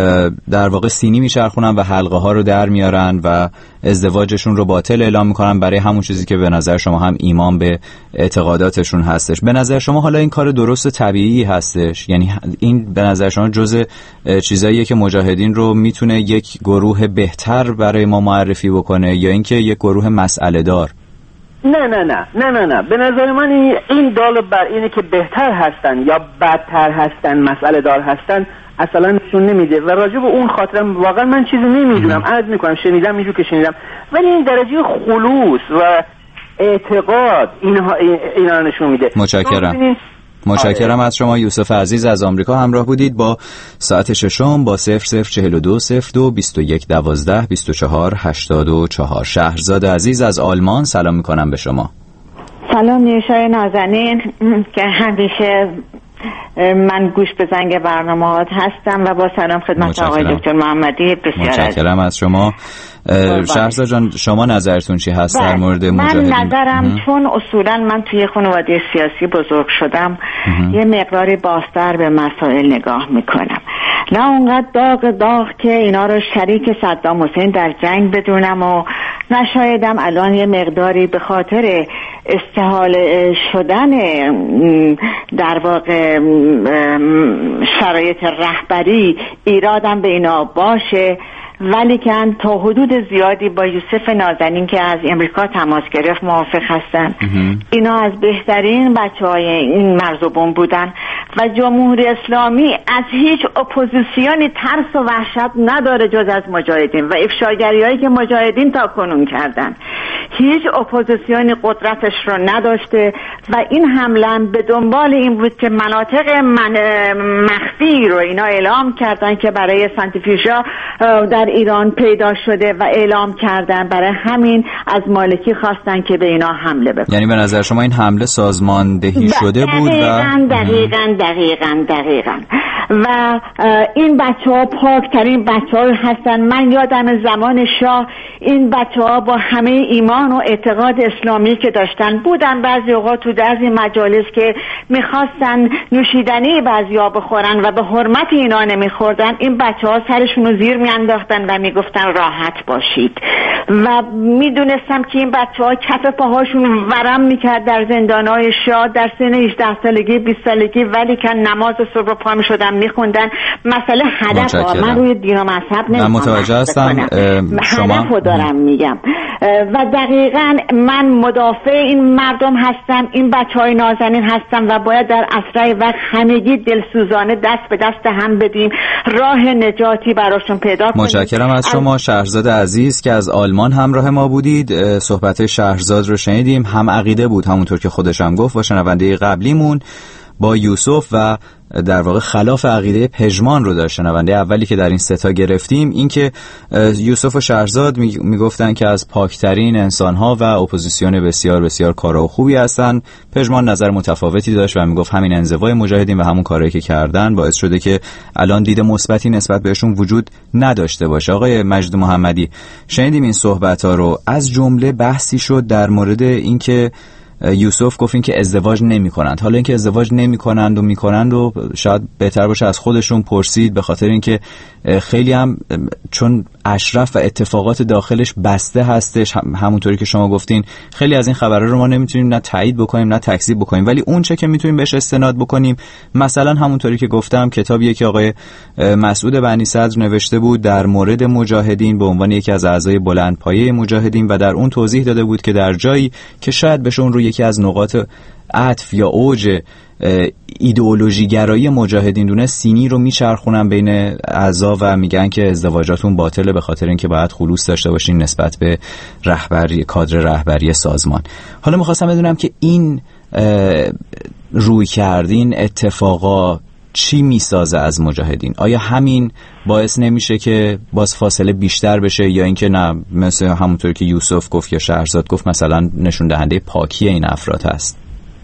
Speaker 4: در واقع سینی میچرخونن و حلقه ها رو در میارن و ازدواجشون رو باطل اعلام میکنن برای همون چیزی که به نظر شما هم ایمان به اعتقاداتشون هستش. به نظر شما حالا این کار درست و طبیعی هستش؟ یعنی این به نظر شما جزء چیزاییه که مجاهدین رو میتونه یک گروه بهتر برای ما معرفی بکنه یا اینکه یک گروه مسئله دار؟
Speaker 9: نه نه نه نه نه نه به نظر من این دال بر اینه که بهتر هستن یا بدتر هستن، مسئله دار هستن اصلا نشون نمیده و راجع به اون خاطرم واقعا من چیزی نمیدونم، عرض میکنم شنیدم اینجور که شنیدم، ولی این درجه خلوص و اعتقاد اینها اینا نشون میده.
Speaker 4: متشکرم. متشکرم از شما یوسف عزیز از آمریکا همراه بودید با ساعت ششم با صفر صفر چهل و دو صفر دو بیست و یک دوازده بیست و چهار هشتاد و چهار. شهرزاد عزیز از آلمان سلام میکنم به شما.
Speaker 10: سلام نیوشای نازنین که همیشه من گوش به زنگ برنامه‌هات هستم و با سلام خدمت آقای دکتر محمدی بسیار
Speaker 4: متشکرم از شما. شهرزاد جان شما نظرتون چی هست در مورد مجاهدین؟
Speaker 10: من نظرم اه. چون اصولا من توی خانواده سیاسی بزرگ شدم اه. یه مقداری بازتر به مسائل نگاه میکنم نه اونقدر داغ داغ که اینا رو شریک صدام حسین در جنگ بدونم و نشایدم الان یه مقداری به خاطر استحال شدن در واقع شرایط رهبری ایرادم به اینا باشه، ولی که تا حدود زیادی با یوسف نازنین که از امریکا تماس گرفت موافق هستن. اینا از بهترین بچه های این مرزبون بودن و جمهوری اسلامی از هیچ اپوزیسیونی ترس و وحشت نداره جز از مجاهدین و افشاگری هایی که مجاهدین تا کنون کردن. هیچ اپوزیسیونی قدرتش رو نداشته و این حمله به دنبال این بود که مناطق من مخفی رو اینا اعلام کردن که برای سانتریفیوژها در ایران پیدا شده و اعلام کردن، برای همین از مالکی خواستن که به اینا حمله بکنن.
Speaker 4: یعنی به نظر شما این حمله سازماندهی شده بود؟
Speaker 10: دقیقاً دقیقاً دقیقاً دقیقاً و این بچه ها پاکترین بچه ها هستن. من یادم زمان شاه این بچه ها با همه ایمان و اعتقاد اسلامی که داشتن بودن، بعضی اوقات تو بعضی مجالس که میخواستن نوشیدنی بعضی ها بخورن و به حرمت اینا نمیخوردن، این بچه ها سرشون رو زیر میانداختن و میگفتن راحت باشید و میدونستم که این بچه ها کف پاهاشون ورم میکرد در زندانهای شاه در سن هجده سالگی بیست سالگی، ولی که نماز صبح رو پا میشدن میخوندن. مسئله هدف ها، من روی دین و مذهب نمیخوام
Speaker 4: متوجه هستم،
Speaker 10: هدف رو دارم میگم و دقیقاً من مدافع این مردم هستم، این بچه های نازنین هستم و باید در اسرع وقت همگی دلسوزانه دست به دست هم بدیم، راه نجاتی براشون پیدا کنیم.
Speaker 4: متشکرم از شما شهرزاد عزیز که از آلمان همراه ما بودید. صحبت شهرزاد رو شنیدیم، هم عقیده بود همونطور که خودش هم گفت با شنونده قبلیمون با یوسف و در واقع خلاف عقیده پژمان رو داشت. شنونده اولی که در این ستا گرفتیم این که یوسف و شهرزاد میگفتن که از پاکترین انسان‌ها و اپوزیسیون بسیار بسیار کارا و خوبی هستن. پژمان نظر متفاوتی داشت و میگفت همین انزوای مجاهدین و همون کارهایی که کردن باعث شده که الان دید مثبتی نسبت بهشون وجود نداشته باشه. آقای مجید محمدی شنیدیم این صحبت‌ها رو، از جمله بحثی شد در مورد اینکه یوسف گفت این که ازدواج نمی کنند. حالا اینکه ازدواج نمی کنند و می کنند و شاید بهتر باشه از خودشون پرسید، به خاطر اینکه خیلی هم چون اشرف و اتفاقات داخلش بسته هستش، همونطوری که شما گفتین خیلی از این خبرها رو ما نمیتونیم نه تایید بکنیم نه تکذیب بکنیم، ولی اون چه که میتونیم بهش استناد بکنیم مثلا همونطوری که گفتم کتابی که آقای مسعود بنی صدر نوشته بود در مورد مجاهدین به عنوان یکی از اعضای بلندپایه مجاهدین و در اون توضیح داده بود که در جایی که شاید بهشون رو یکی از نقاط عطف یا اوج ایدئولوژی گرایی مجاهدین دونه سینی رو میچرخونن بین اعضا و میگن که ازدواجاتون باطله به خاطر اینکه باید خلوص داشته باشین نسبت به رهبری کادر رهبری سازمان. حالا میخواستم بدونم که این روی کردین اتفاقا چی میسازه از مجاهدین؟ آیا همین باعث نمیشه که باز فاصله بیشتر بشه یا اینکه نه مثل همونطور که یوسف گفت یا شهرزاد گفت مثلا نشون دهنده پاکی این افراد هست؟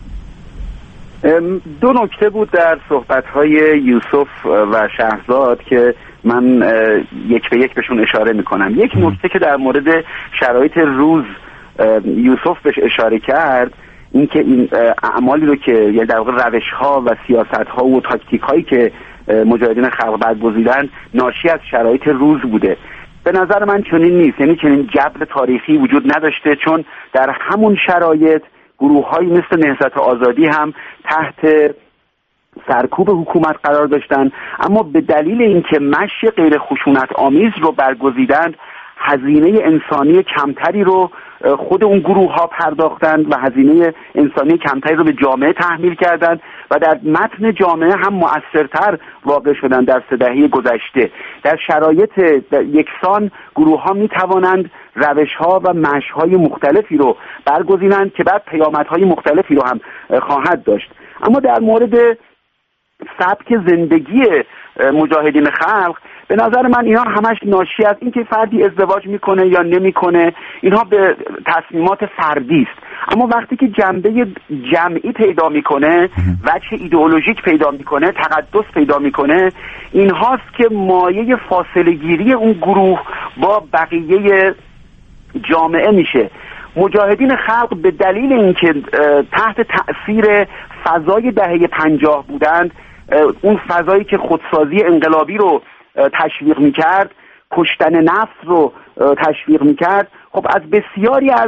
Speaker 2: دو نکته بود در صحبت‌های یوسف و شهرزاد که من یک به یک بهشون اشاره میکنم. یک نکته که در مورد شرایط روز یوسف بهش اشاره کرد این که این اعمالی رو که یا در واقع روش‌ها و سیاست‌ها و تاکتیک‌هایی که مجاهدین خلق برگزیدن ناشی از شرایط روز بوده. به نظر من چنین نیست، یعنی چنین جبر تاریخی وجود نداشته، چون در همون شرایط گروه‌هایی مثل نهضت آزادی هم تحت سرکوب حکومت قرار داشتن، اما به دلیل اینکه مشی غیر خشونت آمیز رو برگزیدند هزینه انسانی کمتری رو خود اون گروه ها پرداختند و هزینه انسانی کمتری رو به جامعه تحمیل کردند و در متن جامعه هم مؤثرتر واقع شدن. در سه دهه گذشته در شرایط یکسان گروه ها می توانند روش ها و مشی های مختلفی رو برگزینند که بعد پیامد های مختلفی رو هم خواهد داشت. اما در مورد سبک زندگی مجاهدین خلق به نظر من اینها همش ناشی از اینکه فردی ازدواج میکنه یا نمیکنه، اینها به تصمیمات فردی است. اما وقتی که جنبه جمعی پیدا میکنه، وجه ایدئولوژیک پیدا میکنه، تقدس پیدا میکنه، اینهاست که مایه فاصله گیری اون گروه با بقیه جامعه میشه. مجاهدین خلق به دلیل اینکه تحت تأثیر فضای دهه پنجاه بودند اون فضایی که خودسازی انقلابی رو تشویق میکرد، کشتن نفس رو تشویق میکرد، خب از بسیاری از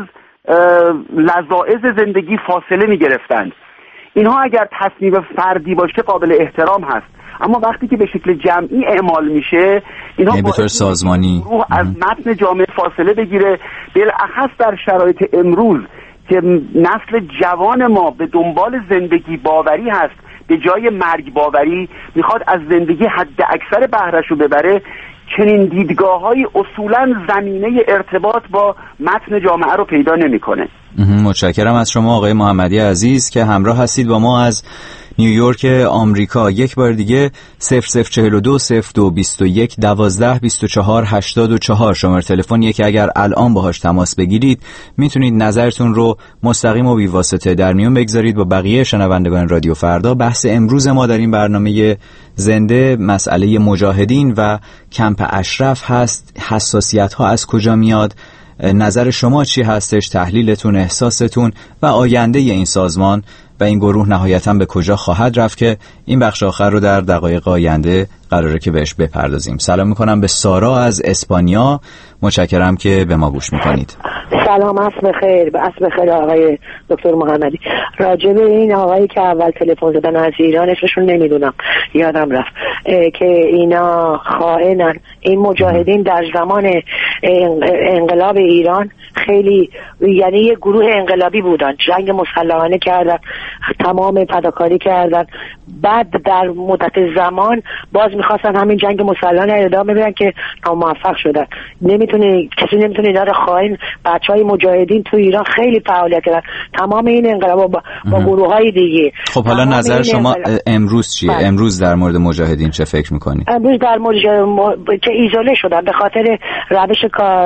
Speaker 2: لذاذ زندگی فاصله میگرفتند. اینها اگر تصمیم فردی باشه قابل احترام هست، اما وقتی که به شکل جمعی اعمال میشه اینها
Speaker 4: به طور سازمانی
Speaker 2: روح از متن جامعه فاصله بگیره، بالاخص در شرایط امروز که نسل جوان ما به دنبال زندگی باوری هست به جای مرگ باوری، میخواد از زندگی حد اکثر بهره‌ش رو ببره. چنین دیدگاه‌های اصولاً زمینه ارتباط با متن جامعه رو پیدا نمی‌کنه.
Speaker 4: متشکرم از شما آقای محمدی عزیز که همراه هستید با ما از نیویورک آمریکا. یک بار دیگه صفر صفر چهل و دو صفر دو بیست و یک دوازده بیست و چهار هشتاد و چهار شماره تلفنیه که اگر الان باهاش تماس بگیرید میتونید نظرتون رو مستقیم و بی واسطه در میون بگذارید با بقیه شنوندگان رادیو فردا. بحث امروز ما در این برنامه زنده مسئله مجاهدین و کمپ اشرف هست. حساسیت ها از کجا میاد؟ نظر شما چی هستش؟ تحلیلتون، احساستون و آینده این سازمان و این گروه نهایتاً به کجا خواهد رفت که این بخش آخر رو در دقایق آینده قراره که بهش بپردازیم. سلام میکنم به سارا از اسپانیا. متشکرم که به ما گوش میکنید.
Speaker 11: سلام، عصر بخیر. به عصر بخیر آقای دکتر محمدی. راجع به این آقایی که اول تلفن زدن از ایران، اسمشون نمیدونم یادم رفت، که اینا خائنن. این مجاهدین در زمان انقلاب ایران خیلی، یعنی یه گروه انقلابی بودن، جنگ مسلحانه کردن، تمام فداکاری کردن. بعد در مدت زمان باز میخواستن همین جنگ مسلحانه ادامه بدن که ناموفق شدن. نمیتونه کسی نمیتونه اینا رو خائن. بچهای مجاهدین تو ایران خیلی فعالیت کردن، تمام این انقلاب با, با گروه های دیگه.
Speaker 4: خب حالا نظر شما انقلاب... امروز چیه؟ بله. امروز در مورد مجاهدین چه فکر میکنید؟
Speaker 11: امروز در مورد که ایزوله شدن به خاطر روش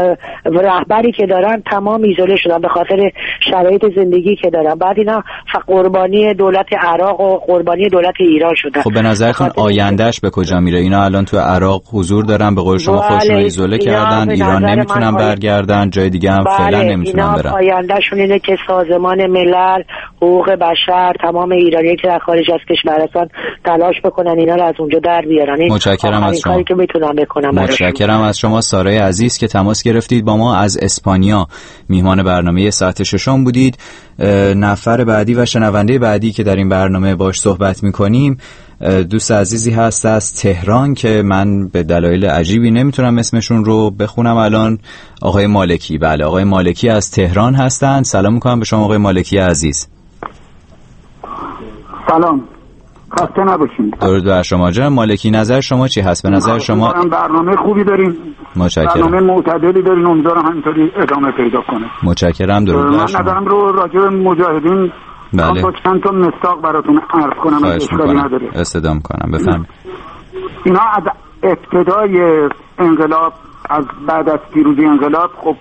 Speaker 11: رهبری که دارن، تمام ایزوله شدن به خاطر شرایط زندگی که دارن. بعد اینا قربانی دولت عراق و قربانی دولت ایران شدن.
Speaker 4: خب به نظرتون آیندهش به کجا میره؟ اینا الان تو عراق حضور دارن، به قول شما خودشون رو ایزوله کردن، ایران نمیتونن برگردن، جای دیگه هم فعلا نمیتونن برن.
Speaker 11: آیندهشون اینه که سازمان ملل، حقوق بشر، تمام ایرانیایی که در خارج از کشور هستن تلاش بکنن اینا رو از اونجا در بیارن.
Speaker 4: متشکرم از شما.
Speaker 11: که میتونن بکنن.
Speaker 4: متشکرم از شما سارای عزیز که تماس گرفتید با ما از اسپانیا. میهمان برنامه ساعت ششم بودید. نفر بعدی و شنونده بعدی که در این برنامه باش صحبت میکنیم دوست عزیزی هست از تهران که من به دلایل عجیبی نمیتونم اسمشون رو بخونم الان. آقای مالکی. بله آقای مالکی از تهران هستند. سلام میکنم به شما آقای مالکی عزیز.
Speaker 12: سلام، خسته نباشید.
Speaker 4: درود بر شما. جناب مالکی، نظر شما چی هست؟ به نظر شما
Speaker 12: برنامه خوبی دارین،
Speaker 4: متشکرم،
Speaker 12: برنامه معتدلی دارین، امیدوارم همینطوری ادامه پیدا کنه.
Speaker 4: متشکرم. درود بر شما.
Speaker 12: من نظرم رو راجع به مجاهدین
Speaker 4: بله.
Speaker 12: با چند تا مصداق براتون عرض کنم، اشکالی نداره.
Speaker 4: استدام کنم. بفرمایید.
Speaker 12: اینا از ابتدای انقلاب، از بعد از پیروزی انقلاب، خب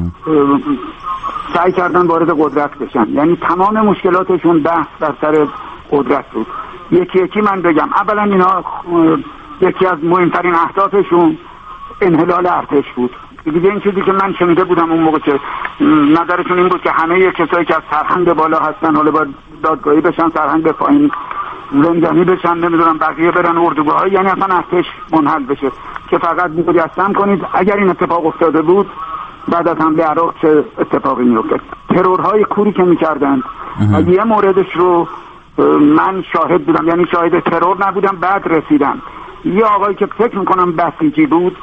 Speaker 12: سعی کردن وارد قدرت بشن، یعنی تمام مشکلاتشون بحث در سر قدرت بود. یکی یکی من بگم. اولا اینا یکی از مهمترین اهدافشون انحلال ارتش بود. دیگه این چیزی که من شنیده بودم اون موقع که نظرشون این بود که همه کسایی که از سرهنگ بالا هستن حالا باید دادگاهی بشن، سرهنگ پایین زندانی بشن، نمیدونم بقیه برن اردوگاه، یعنی اصلا ارتش منحل بشه که فقط مجسم کنید اگر این اتفاق افتاده بود بعد از حمله عراق چه اتفاقی میافتاد. ترورهای کوری که میکردن و یه موردش رو من شاهد بودم، یعنی شاهد ترور نبودم، بعد رسیدم. یه آقایی که فکر میکنم بسیجی بود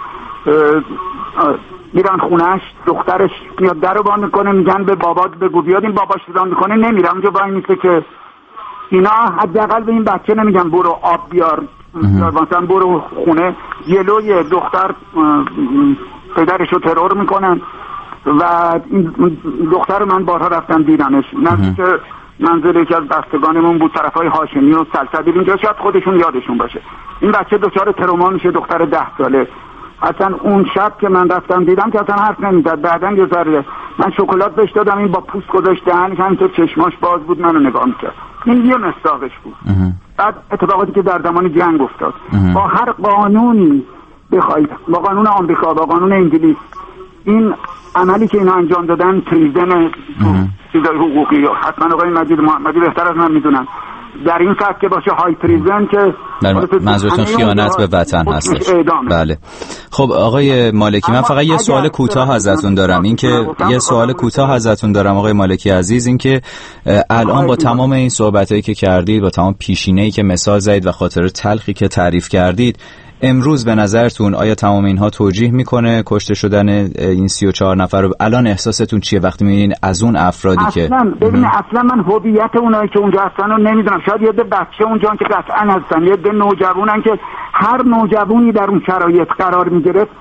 Speaker 12: میرن خونش، دخترش میاد در رو باز میکنه، میگن به بابات بگو بیاد، این باباش صدا میکنه نمیره اونجا، وای میسته که اینا حداقل به این بچه نمیگن برو آب بیار، بیار مثلا برو خونه، جلوی دختر پدرش رو ترور میکنن و این دختر من بارها رفتم دیدنش، نزدیک منزل یکی از بستگانمون بود، طرفای هاشمی و سلسبیل، اینجا شاید خودشون یادشون باشه. این بچه دچار تروما میشه، دختر ده ساله. اصلا اون شب که من رفتم دیدم که اصلا حرف نمیزد، بعدن یه ذره من شکلات بهش دادم، این با پوست گذاشت دهنش همینطور چشماش باز بود منو نگاه میکرد. این یه مصداقش بود. بعد اتفاقاتی که در زمان جنگ افتاد، با هر قانونی بخواید، با قانون آمریکا، با قانون انگلیس، این عملی که اینا انجام دادن تریزن چیزای حقوقی، حتما آقای مجید محمدی بهتر از من میدونن، در این فکت که باشه های تریزن که
Speaker 4: منظورتون خیانت به وطن هستش. بله. خب آقای مالکی، من فقط یه سوال کوتاه ازتون دارم، این که یه سوال کوتاه ازتون دارم آقای مالکی عزیز، این که الان با تمام این صحبتایی که کردید، با تمام پیشینه‌ای که مثال زدید و خاطر تلخی که تعریف کردید، امروز به نظرتون آیا تمام اینها توجیه میکنه کشته شدن این سی و چهار نفر رو؟ الان احساستون چیه وقتی میبینین از اون افرادی
Speaker 12: اصلا
Speaker 4: که
Speaker 12: ببین اصلا من هویت اونایی که اونجا هستن رو نمیدونم. شاید یه بچه اونجا که قطعا هستن، یه ده نوجوانن که هر نوجوانی در اون شرایط قرار میگرفت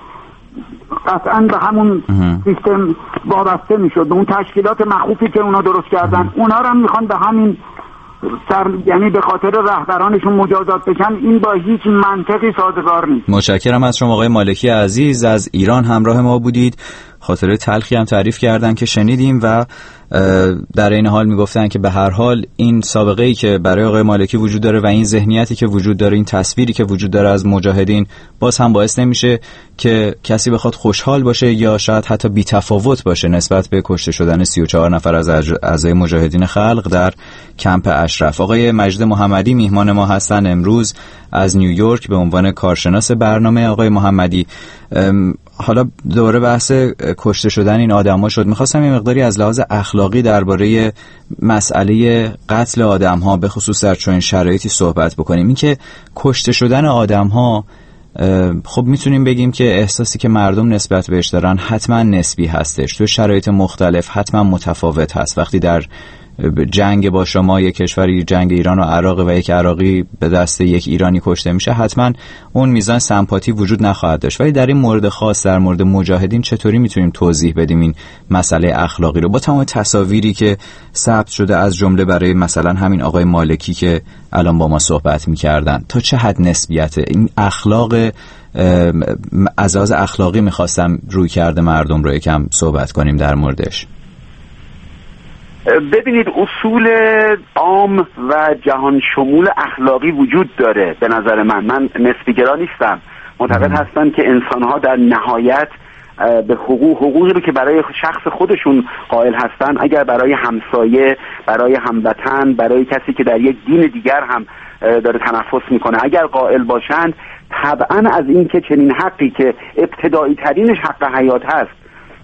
Speaker 12: قطعا به همون سیستم وابسته میشد، به اون تشکیلات مخوفی که اونا درست کردن. اونا رو هم میخوان به همین سر، یعنی به خاطر رهبرانشون مجازات بشن. این با هیچ منطقی سازگار نیست.
Speaker 4: متشکرم از شما آقای مالکی عزیز، از ایران همراه ما بودید. خاطره تلخی هم تعریف کردن که شنیدیم و در این حال میگفتن که به هر حال این سابقه‌ای که برای آقای مالکی وجود داره و این ذهنیتی که وجود داره، این تصویری که وجود داره از مجاهدین، باز هم باعث نمیشه که کسی بخواد خوشحال باشه یا شاید حتی بی‌تفاوت باشه نسبت به کشته شدن سی و چهار نفر از اعضای مجاهدین خلق در کمپ اشرف. آقای مجید محمدی میهمان ما هستن امروز از نیویورک به عنوان کارشناس برنامه. آقای محمدی، حالا دوباره بحث کشته شدن این آدم‌ها شد، می‌خواستم یه مقداری از لحاظ اخلاقی درباره مسئله قتل آدم‌ها به خصوص در چنین شرایطی صحبت بکنیم. این که کشته شدن آدم‌ها، خب میتونیم بگیم که احساسی که مردم نسبت بهش دارن حتما نسبی هستش، تو شرایط مختلف حتما متفاوت هست. وقتی در جنگ با شما یک کشوری، جنگ ایران و عراق، و یک عراقی به دست یک ایرانی کشته میشه، حتما اون میزان سمپاتی وجود نخواهد داشت. ولی در این مورد خاص، در مورد مجاهدین، چطوری میتونیم توضیح بدیم این مسئله اخلاقی رو با تمام تصاویری که ثبت شده، از جمله برای مثلا همین آقای مالکی که الان با ما صحبت میکردن؟ تا چه حد نسبیته این اخلاق؟ از لحاظ اخلاقی میخواستم روی کرده مردم رو یکم صحبت کنیم در موردش.
Speaker 2: ببینید، اصول عام و جهان شمول اخلاقی وجود داره. به نظر من من نسبیگرا نیستم، معتقد هستم که انسان‌ها در نهایت به حقوق حقوقی رو که برای شخص خودشون قائل هستن، اگر برای همسایه، برای هموطن، برای کسی که در یک دین دیگر هم داره تنفس میکنه، اگر قائل باشند، طبعا از این که چنین حقی که ابتدایی ترینش حق حیات هست،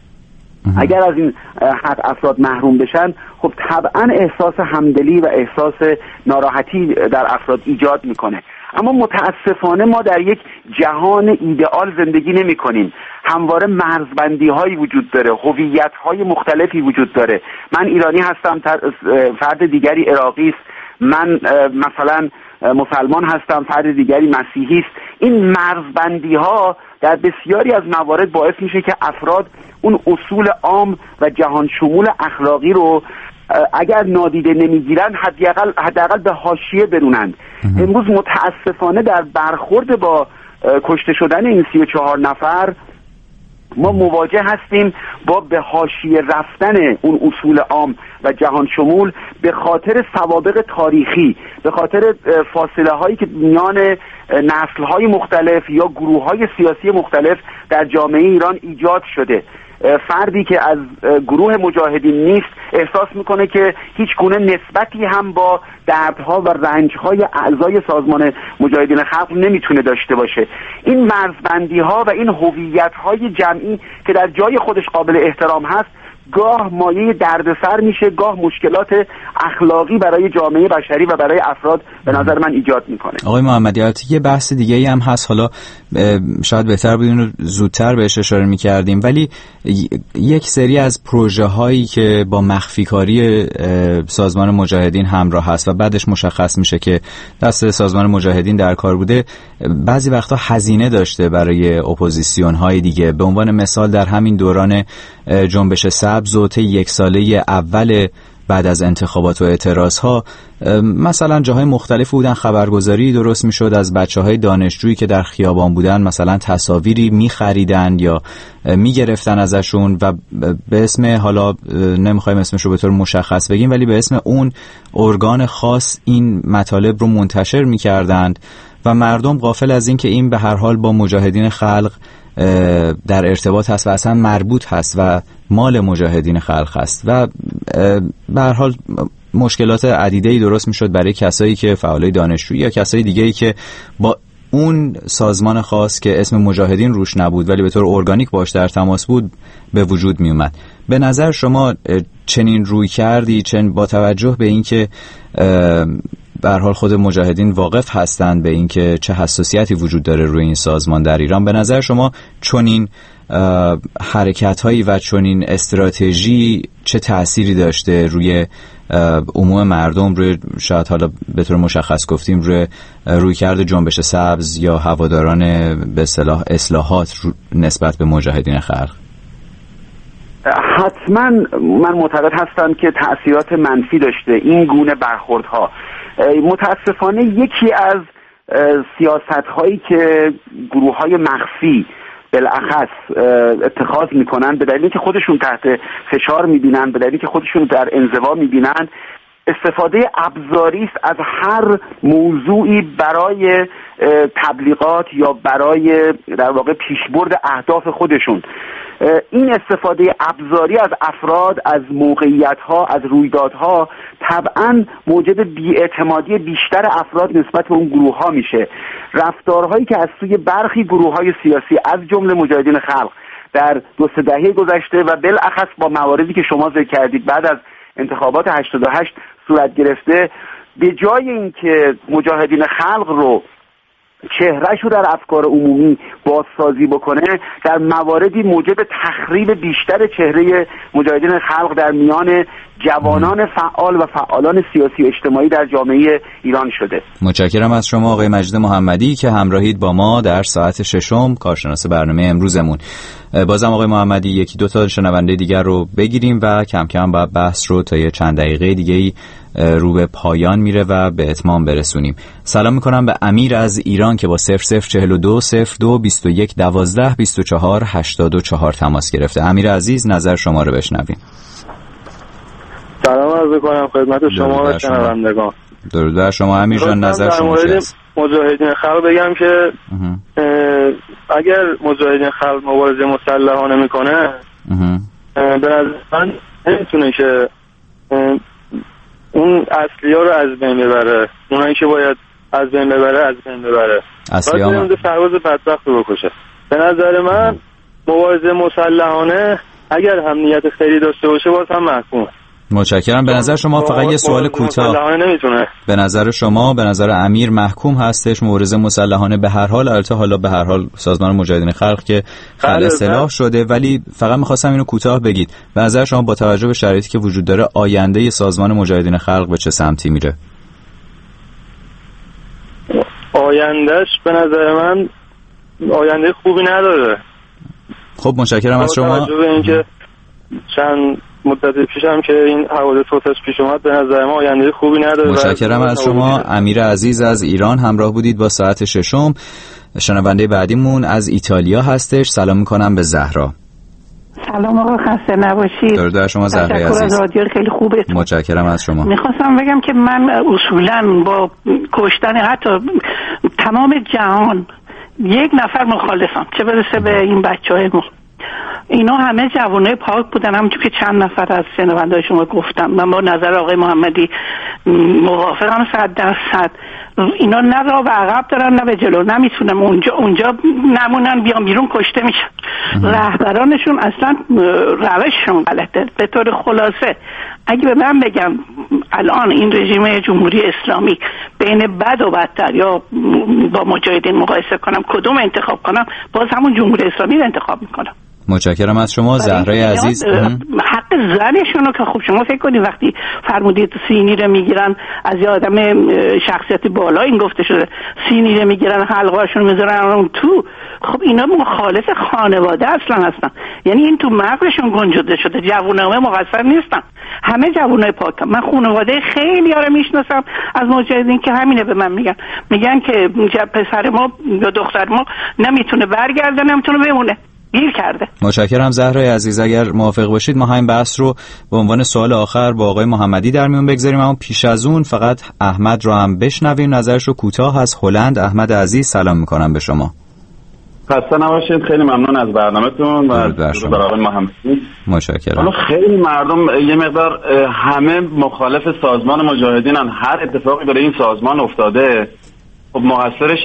Speaker 2: اگر از این حق افراد محروم بشن، خب طبعا احساس همدلی و احساس ناراحتی در افراد ایجاد میکنه. اما متاسفانه ما در یک جهان ایدئال زندگی نمی کنیم. همواره مرزبندی هایی وجود داره، هویت های مختلفی وجود داره. من ایرانی هستم، فرد دیگری عراقی است. من مثلا مسلمان هستم، فرد دیگری مسیحی است. این مرزبندی ها در بسیاری از موارد باعث میشه که افراد اون اصول عام و جهان شمول اخلاقی رو اگر نادیده نمیگیرن، حداقل حداقل به حاشیه برونند. امروز متاسفانه در برخورد با کشته شدن این سی و چهار نفر ما مواجه هستیم با به حاشیه رفتن اون اصول عام و جهان شمول به خاطر سوابق تاریخی، به خاطر فاصله هایی که میان نسل های مختلف یا گروه های سیاسی مختلف در جامعه ایران ایجاد شده. فردی که از گروه مجاهدین نیست احساس میکنه که هیچ گونه نسبتی هم با دردها و رنجهای اعضای سازمان مجاهدین خلق نمیتونه داشته باشه. این مرزبندی ها و این هویت های جمعی که در جای خودش قابل احترام هست، گاه مایه دردسر میشه، گاه مشکلات اخلاقی برای جامعه بشری و برای افراد به نظر من ایجاد میکنه.
Speaker 4: آقای محمدی، یه بحث دیگه ای هم هست، حالا شاید بهتر بود اینو زودتر بهش اشاره میکردیم، ولی یک سری از پروژه هایی که با مخفی کاری سازمان مجاهدین همراه هست و بعدش مشخص میشه که دست سازمان مجاهدین در کار بوده، بعضی وقتا هزینه داشته برای اپوزیسیون های دیگه. به عنوان مثال در همین دوران جنبش سبز و طی یک ساله اول بعد از انتخابات و اعتراض ها، مثلا جاهای مختلف بودن، خبرگزاری درست میشد از بچه های دانشجویی که در خیابان بودن، مثلا تصاویری میخریدن یا میگرفتن ازشون و به اسم، حالا نمیخوایم اسمش رو به طور مشخص بگیم، ولی به اسم اون ارگان خاص این مطالب رو منتشر میکردند و مردم غافل از این که این به هر حال با مجاهدین خلق در ارتباط هست و اصلا مربوط هست و مال مجاهدین خلق هست و به هر حال مشکلات عدیده‌ای درست میشد برای کسایی که فعالای دانشجویی یا کسای دیگه‌ای که با اون سازمان خاص که اسم مجاهدین روش نبود ولی به طور ارگانیک باش در تماس بود به وجود می اومد. به نظر شما چنین روی کردی، چن با توجه به اینکه به هر حال خود مجاهدین واقف هستند به اینکه چه حساسیتی وجود داره روی این سازمان در ایران، به نظر شما چنین حرکت هایی و چنین استراتژی چه تأثیری داشته روی عموم مردم، روی شاید حالا به طور مشخص گفتیم روی رویکرد جنبش سبز یا هواداران به اصطلاح اصلاحات نسبت به مجاهدین خلق؟
Speaker 2: حتما من معتقد هستم که تأثیرات منفی داشته این گونه برخوردها. متاسفانه یکی از سیاست هایی که گروه های مخفی بالاخص اتخاذ میکنن به دلیلی که خودشون تحت فشار میبینن، به دلیلی که خودشون در انزوا میبینن، استفاده ابزاری است از هر موضوعی برای تبلیغات یا برای در واقع پیشبرد اهداف خودشون. این استفاده ابزاری از افراد، از موقعیت‌ها، از رویدادها طبعاً موجب بی‌اعتمادی بیشتر افراد نسبت به اون گروه‌ها میشه. رفتارهایی که از سوی برخی گروه‌های سیاسی از جمله مجاهدین خلق در دو سه دهه گذشته و بالاخص با مواردی که شما ذکر کردید بعد از انتخابات هشتاد و هشت صورت گرفته، به جای اینکه مجاهدین خلق رو چهرهش رو در افکار عمومی بازسازی بکنه، در مواردی موجب تخریب بیشتر چهره مجاهدین خلق در میان جوانان فعال و فعالان سیاسی و اجتماعی در جامعه ایران شده.
Speaker 4: متشکرم از شما آقای مجید محمدی که همراهید با ما در ساعت ششم کارشناس برنامه امروزمون. بازم آقای محمدی یکی دو تا شنونده دیگر رو بگیریم و کم کم با بحث رو تا یه چند دقیقه دیگه‌ای رو به پایان میره و به اتمام برسونیم. سلام میکنم به امیر از ایران که با صفر صفر چهل و دو صفر دو بیست و یک دوازده بیست و چهار هشتاد و چهار تماس گرفته. امیر عزیز نظر شما رو بشنویم.
Speaker 13: سلام عرض میکنم خدمت شما و شنوندگان.
Speaker 4: درود بر شما امیر جان، نظر شما چیست؟
Speaker 13: مجاهدین خلق بگم که اگر مجاهدین خلق مبارزه مسلحانه میکنه به نظر من نمیتونه که اون اصلی ها رو از بین ببره، اونایی که باید از بین ببره از بین ببره،
Speaker 4: اصلی ها
Speaker 13: باید سرباز بدبخت رو بکشه. به نظر من مبارزه مسلحانه اگر هم نیت خیری داشته باشه باز هم محکوم.
Speaker 4: متشکرم. به نظر شما فقط یه سوال کوتاه، به نظر شما به نظر امیر محکوم هستش مبارزه مسلحانه به هر حال؟ البته حالا به هر حال سازمان مجاهدین خلق که خلع سلاح شده، ولی فقط می‌خواستم اینو کوتاه بگید به نظر شما با توجه به شرایطی که وجود داره آینده سازمان مجاهدین خلق به چه سمتی میره؟
Speaker 13: آیندهش به نظر من آینده خوبی نداره.
Speaker 4: خب متشکرم از شما.
Speaker 13: با توجه به اینکه چند مدت پیش هم که این حوادث توسعه پیش اومد به نظر ما آینده خوبی نداره.
Speaker 4: متشکرم از شما امیر عزیز از ایران همراه بودید با ساعت ششم. شنونده بعدیمون از ایتالیا هستش. سلام میکنم به زهرا.
Speaker 14: سلام آقا، خسته نباشید.
Speaker 4: درود بر شما زهرا عزیز.
Speaker 14: تشکر از رادیو خیلی خوبه.
Speaker 4: متشکرم از شما.
Speaker 14: میخواستم بگم که من اصولا با کشتن حتی تمام جهان یک نفر مخالفم، چه برسه به این بچهای ما. اینا همه جوانای پاک بودن، همونجور که چند نفر از شنونده‌های شما گفتم. من با نظر آقای محمدی موافقم صد درصد. اینا نه راه به عقب دارن نه به جلو، نمیتونن اونجا اونجا نمونن، بیان بیرون کشته میشن. رهبرانشون اصلا روششون غلطه. به طور خلاصه اگه به من بگم الان این رژیم جمهوری اسلامی بین بد و بدتر یا با مجاهدین مقایسه کنم کدوم انتخاب کنم، باز همون جمهوری اسلامی رو انتخاب میکنم.
Speaker 4: متشکرم از شما زهرای عزیز.
Speaker 14: حق زنشونو که خب شما فکر کنید وقتی فرمودید سینی رو میگیرن از یه آدم شخصیت بالا این گفته شده سینی رو میگیرن حلقه‌اشون میذارن اون تو، خب اینا مخالف خانواده اصلا هستن، یعنی این تو مغزشون گنجوده شده. جوونامه مقصر نیستن، همه جوونای پاک. من خانواده خیلی ها رو میشناسم از مجاهدین که همینه به من میگن میگن که پسر ما یا دختر ما نمیتونه برگرده، نمیتونه بمونه، گیر کرده.
Speaker 4: متشکرم زهرای عزیز. اگر موافق باشید ما همین بحث رو به عنوان سوال آخر با آقای محمدی در میون بگذاریم، اما پیش از اون فقط احمد رو هم بشنویم، نظرش رو کوتاه از هلند. احمد عزیز سلام میکنم به شما.
Speaker 15: خسته نباشید. خیلی ممنون از برنامه‌تون و درود بر آقای محمدی.
Speaker 4: متشکرم.
Speaker 15: حالا خیلی مردم یه مقدار همه مخالف سازمان مجاهدینن، هر اتفاقی برای این سازمان افتاده خب مقصرش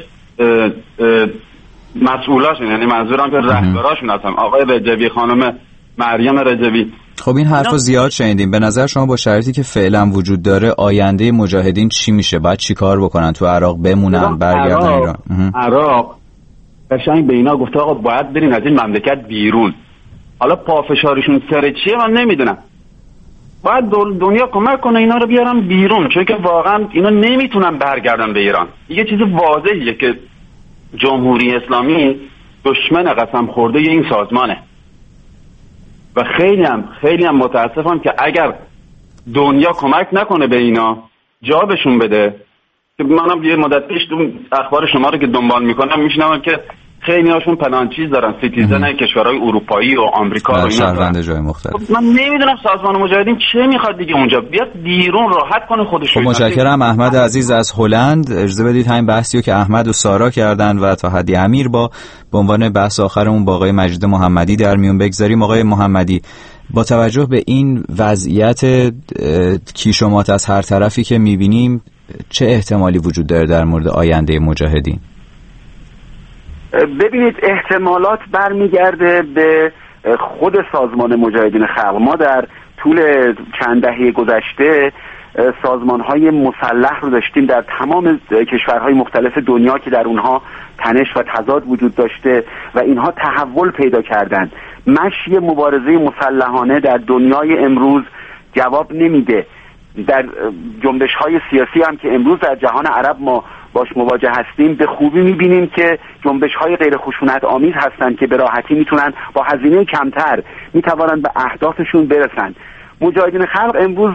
Speaker 15: مسئولاشون، یعنی منظورم که رهبراشون هستن، آقای رجبی، خانم مریم رجبی.
Speaker 4: خب این حرفو زیاد شنیدیم. به نظر شما با شرایطی که فعلا وجود داره آینده مجاهدین چی میشه؟ باید چی کار بکنن؟ تو عراق بمونن، برگردن ایران؟
Speaker 15: عراق قشنگ به اینا گفته آقا باید برین از این مملکت بیرون. حالا پافشارشون سر چیه من نمیدونم. باید دنیا کمک کنه اینا رو بیارن بیرون، چون که واقعا اینا نمیتونن برگردن به ایران. یه چیز واضحیه که جمهوری اسلامی دشمن قسم خورده این سازمانه و خیلی هم خیلی هم متاسفم که اگر دنیا کمک نکنه به اینا، جوابشون بده. که منم یه مدت پیش اخبار شما رو که دنبال میکنم میشنوم که خیلی هاشون پناه چیز دارن، سیتیزن کشورهای اروپایی و آمریکا و اینا
Speaker 4: دارن. جای مختلف.
Speaker 15: من نمیدونم سازمان مجاهدین چه میخواد دیگه اونجا بیاد بیرون راحت کنه خودش رو.
Speaker 4: متشکرم. احمد عزیز از هلند. اجازه بدید همین بحثی رو که احمد و سارا کردن و تا حدی امیر با به عنوان بحث آخرمون با آقای مجید محمدی در میون بگذاریم. آقای محمدی، با توجه به این وضعیت کیشومات از هر طرفی که میبینیم چه احتمالی وجود داره در مورد آینده مجاهدین؟
Speaker 2: ببینید، احتمالات برمیگرده به خود سازمان مجاهدین خلق. ما در طول چند دهه گذشته سازمان‌های مسلح رو داشتیم در تمام کشورهای مختلف دنیا که در اونها تنش و تضاد وجود داشته و اینها تحول پیدا کردند. مشی مبارزه مسلحانه در دنیای امروز جواب نمیده. در جنبش‌های سیاسی هم که امروز در جهان عرب ما باش مواجه هستیم به خوبی می‌بینیم که جنبش‌های غیر خشونت آمیز هستند که به راحتی میتونن با هزینه کمتر میتوانن به اهدافشون برسن. مجاهدین خلق امروز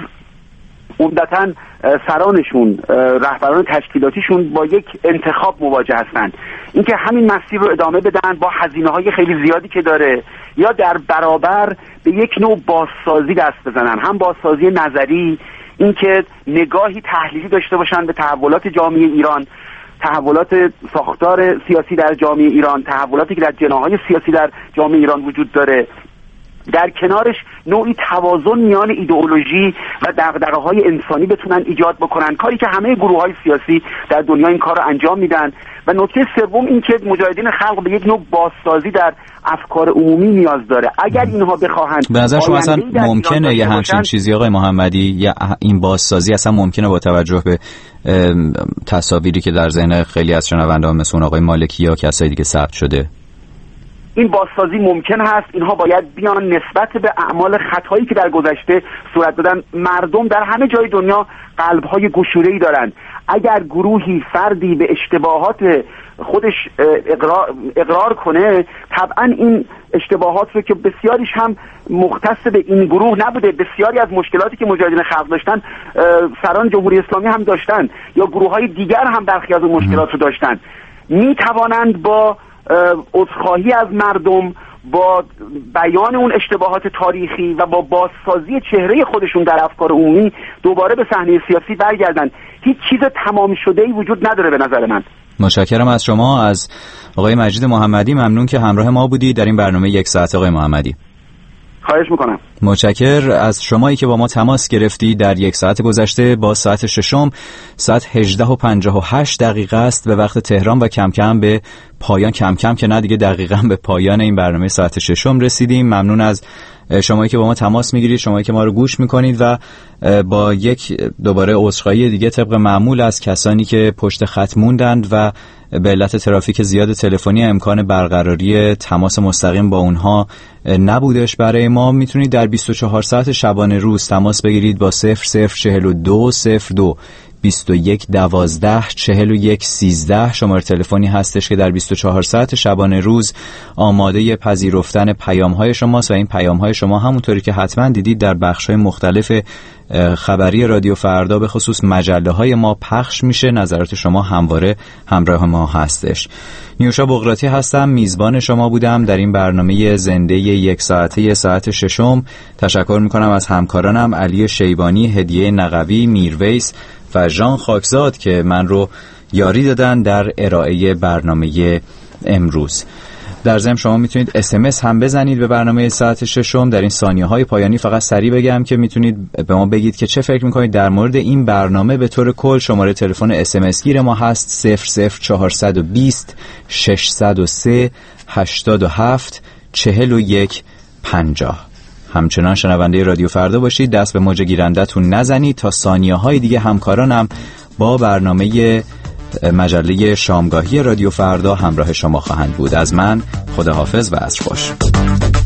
Speaker 2: عمدتاً سرانشون، رهبران تشکیلاتیشون با یک انتخاب مواجه هستند، اینکه همین مسیر رو ادامه بدن با هزینه‌های خیلی زیادی که داره، یا در برابر به یک نوع بازسازی دست بزنن، هم بازسازی نظری، اینکه نگاهی تحلیلی داشته باشن به تحولات جامعه ایران، تحولات ساختار سیاسی در جامعه ایران، تحولاتی که در جناح‌های سیاسی در جامعه ایران وجود داره، در کنارش نوعی توازن میان ایدئولوژی و دغدغه‌های انسانی بتونن ایجاد بکنن، کاری که همه گروه‌های سیاسی در دنیا این کار رو انجام میدن. و نکته سوم این که مجاهدین خلق به یک نوع بازسازی در افکار عمومی نیاز داره. اگر اینها بخواهند،
Speaker 4: به نظر شما اصلا ممکنه یه همچین چیزی آقای محمدی، یا این بازسازی اصلا ممکنه با توجه به تصاویری که در ذهن خیلی از شنوندگان مثل آقای مالکی یا کسایی دیگه ثبت شده،
Speaker 2: این بازسازی ممکن هست؟ اینها باید بیان نسبت به اعمال خطایی که در گذشته صورت دادن. مردم در همه جای دنیا قلب‌های گشوده‌ای دارند. اگر گروهی، فردی به اشتباهات خودش اقرار, اقرار کنه، طبعا این اشتباهات رو که بسیاریش هم مختص به این گروه نبوده، بسیاری از مشکلاتی که مجاهدین خلق داشتن سران جمهوری اسلامی هم داشتن، یا گروه‌های دیگر هم برخی از اون مشکلات رو داشتن، می توانند با عذرخواهی از مردم، با بیان اون اشتباهات تاریخی و با بازسازی چهره خودشون در افکار عمومی دوباره به صحنه سیاسی برگردن. هیچ چیز تمام شده‌ای وجود نداره به نظر من.
Speaker 4: متشکرم از شما، از آقای مجید محمدی. ممنون که همراه ما بودی در این برنامه یک ساعت. آقای محمدی
Speaker 2: خواهش میکنم.
Speaker 4: متشکر از شمایی که با ما تماس گرفتی در یک ساعت گذشته. با ساعت ششم ساعت هجده و پنجاه و هشت دقیقه است به وقت تهران و کم کم به پایان، کم کم که نه دیگه، دقیقاً به پایان این برنامه ساعت ششم رسیدیم. ممنون از شمایی که با ما تماس میگیرید، شمایی که ما رو گوش میکنید و با یک دوباره عذرخواهی دیگه طبق معمول از کسانی که پشت خط موندند و به علت ترافیک زیاد تلفنی امکان برقراری تماس مستقیم با اونها نبودش برای ما. میتونید در بیست و چهار ساعت شبانه روز تماس بگیرید با صفر صفر چهل و دو صفر دو بیست و یک دوازده چهل و یک سیزده. شماره تلفنی هستش که در بیست و چهار ساعت شبانه روز آماده پذیرفتن پیام‌های شماست و این پیام‌های شما همونطوری که حتما دیدید در بخش‌های مختلف خبری رادیو فردا به خصوص مجله‌های ما پخش میشه. نظرات شما همواره همراه ما هستش. نیوشا بغراتی هستم، میزبان شما بودم در این برنامه زنده یک ساعته ساعت ششم. تشکر میکنم از همکارانم علی شیبانی، هدیه نقوی، میرویس و ژان خاکزاد که من رو یاری دادن در ارائه برنامه امروز. در ضمن شما میتونید اس ام اس هم بزنید به برنامه ساعت ششم. در این ثانیه های پایانی فقط سریع بگم که میتونید به ما بگید که چه فکر میکنید در مورد این برنامه. به طور کل شماره تلفن اس ام اس گیر ما هست صفر صفر چهارصد و بیست ششصد و سه هشتاد و هفت چهل و یک پنجاه. همچنان شنونده رادیو فردا باشید، دست به موج گیرندتون نزنید تا ثانیه های دیگه همکارانم با برنامه مجله شامگاهی رادیو فردا همراه شما خواهند بود. از من خداحافظ و عصر خوش.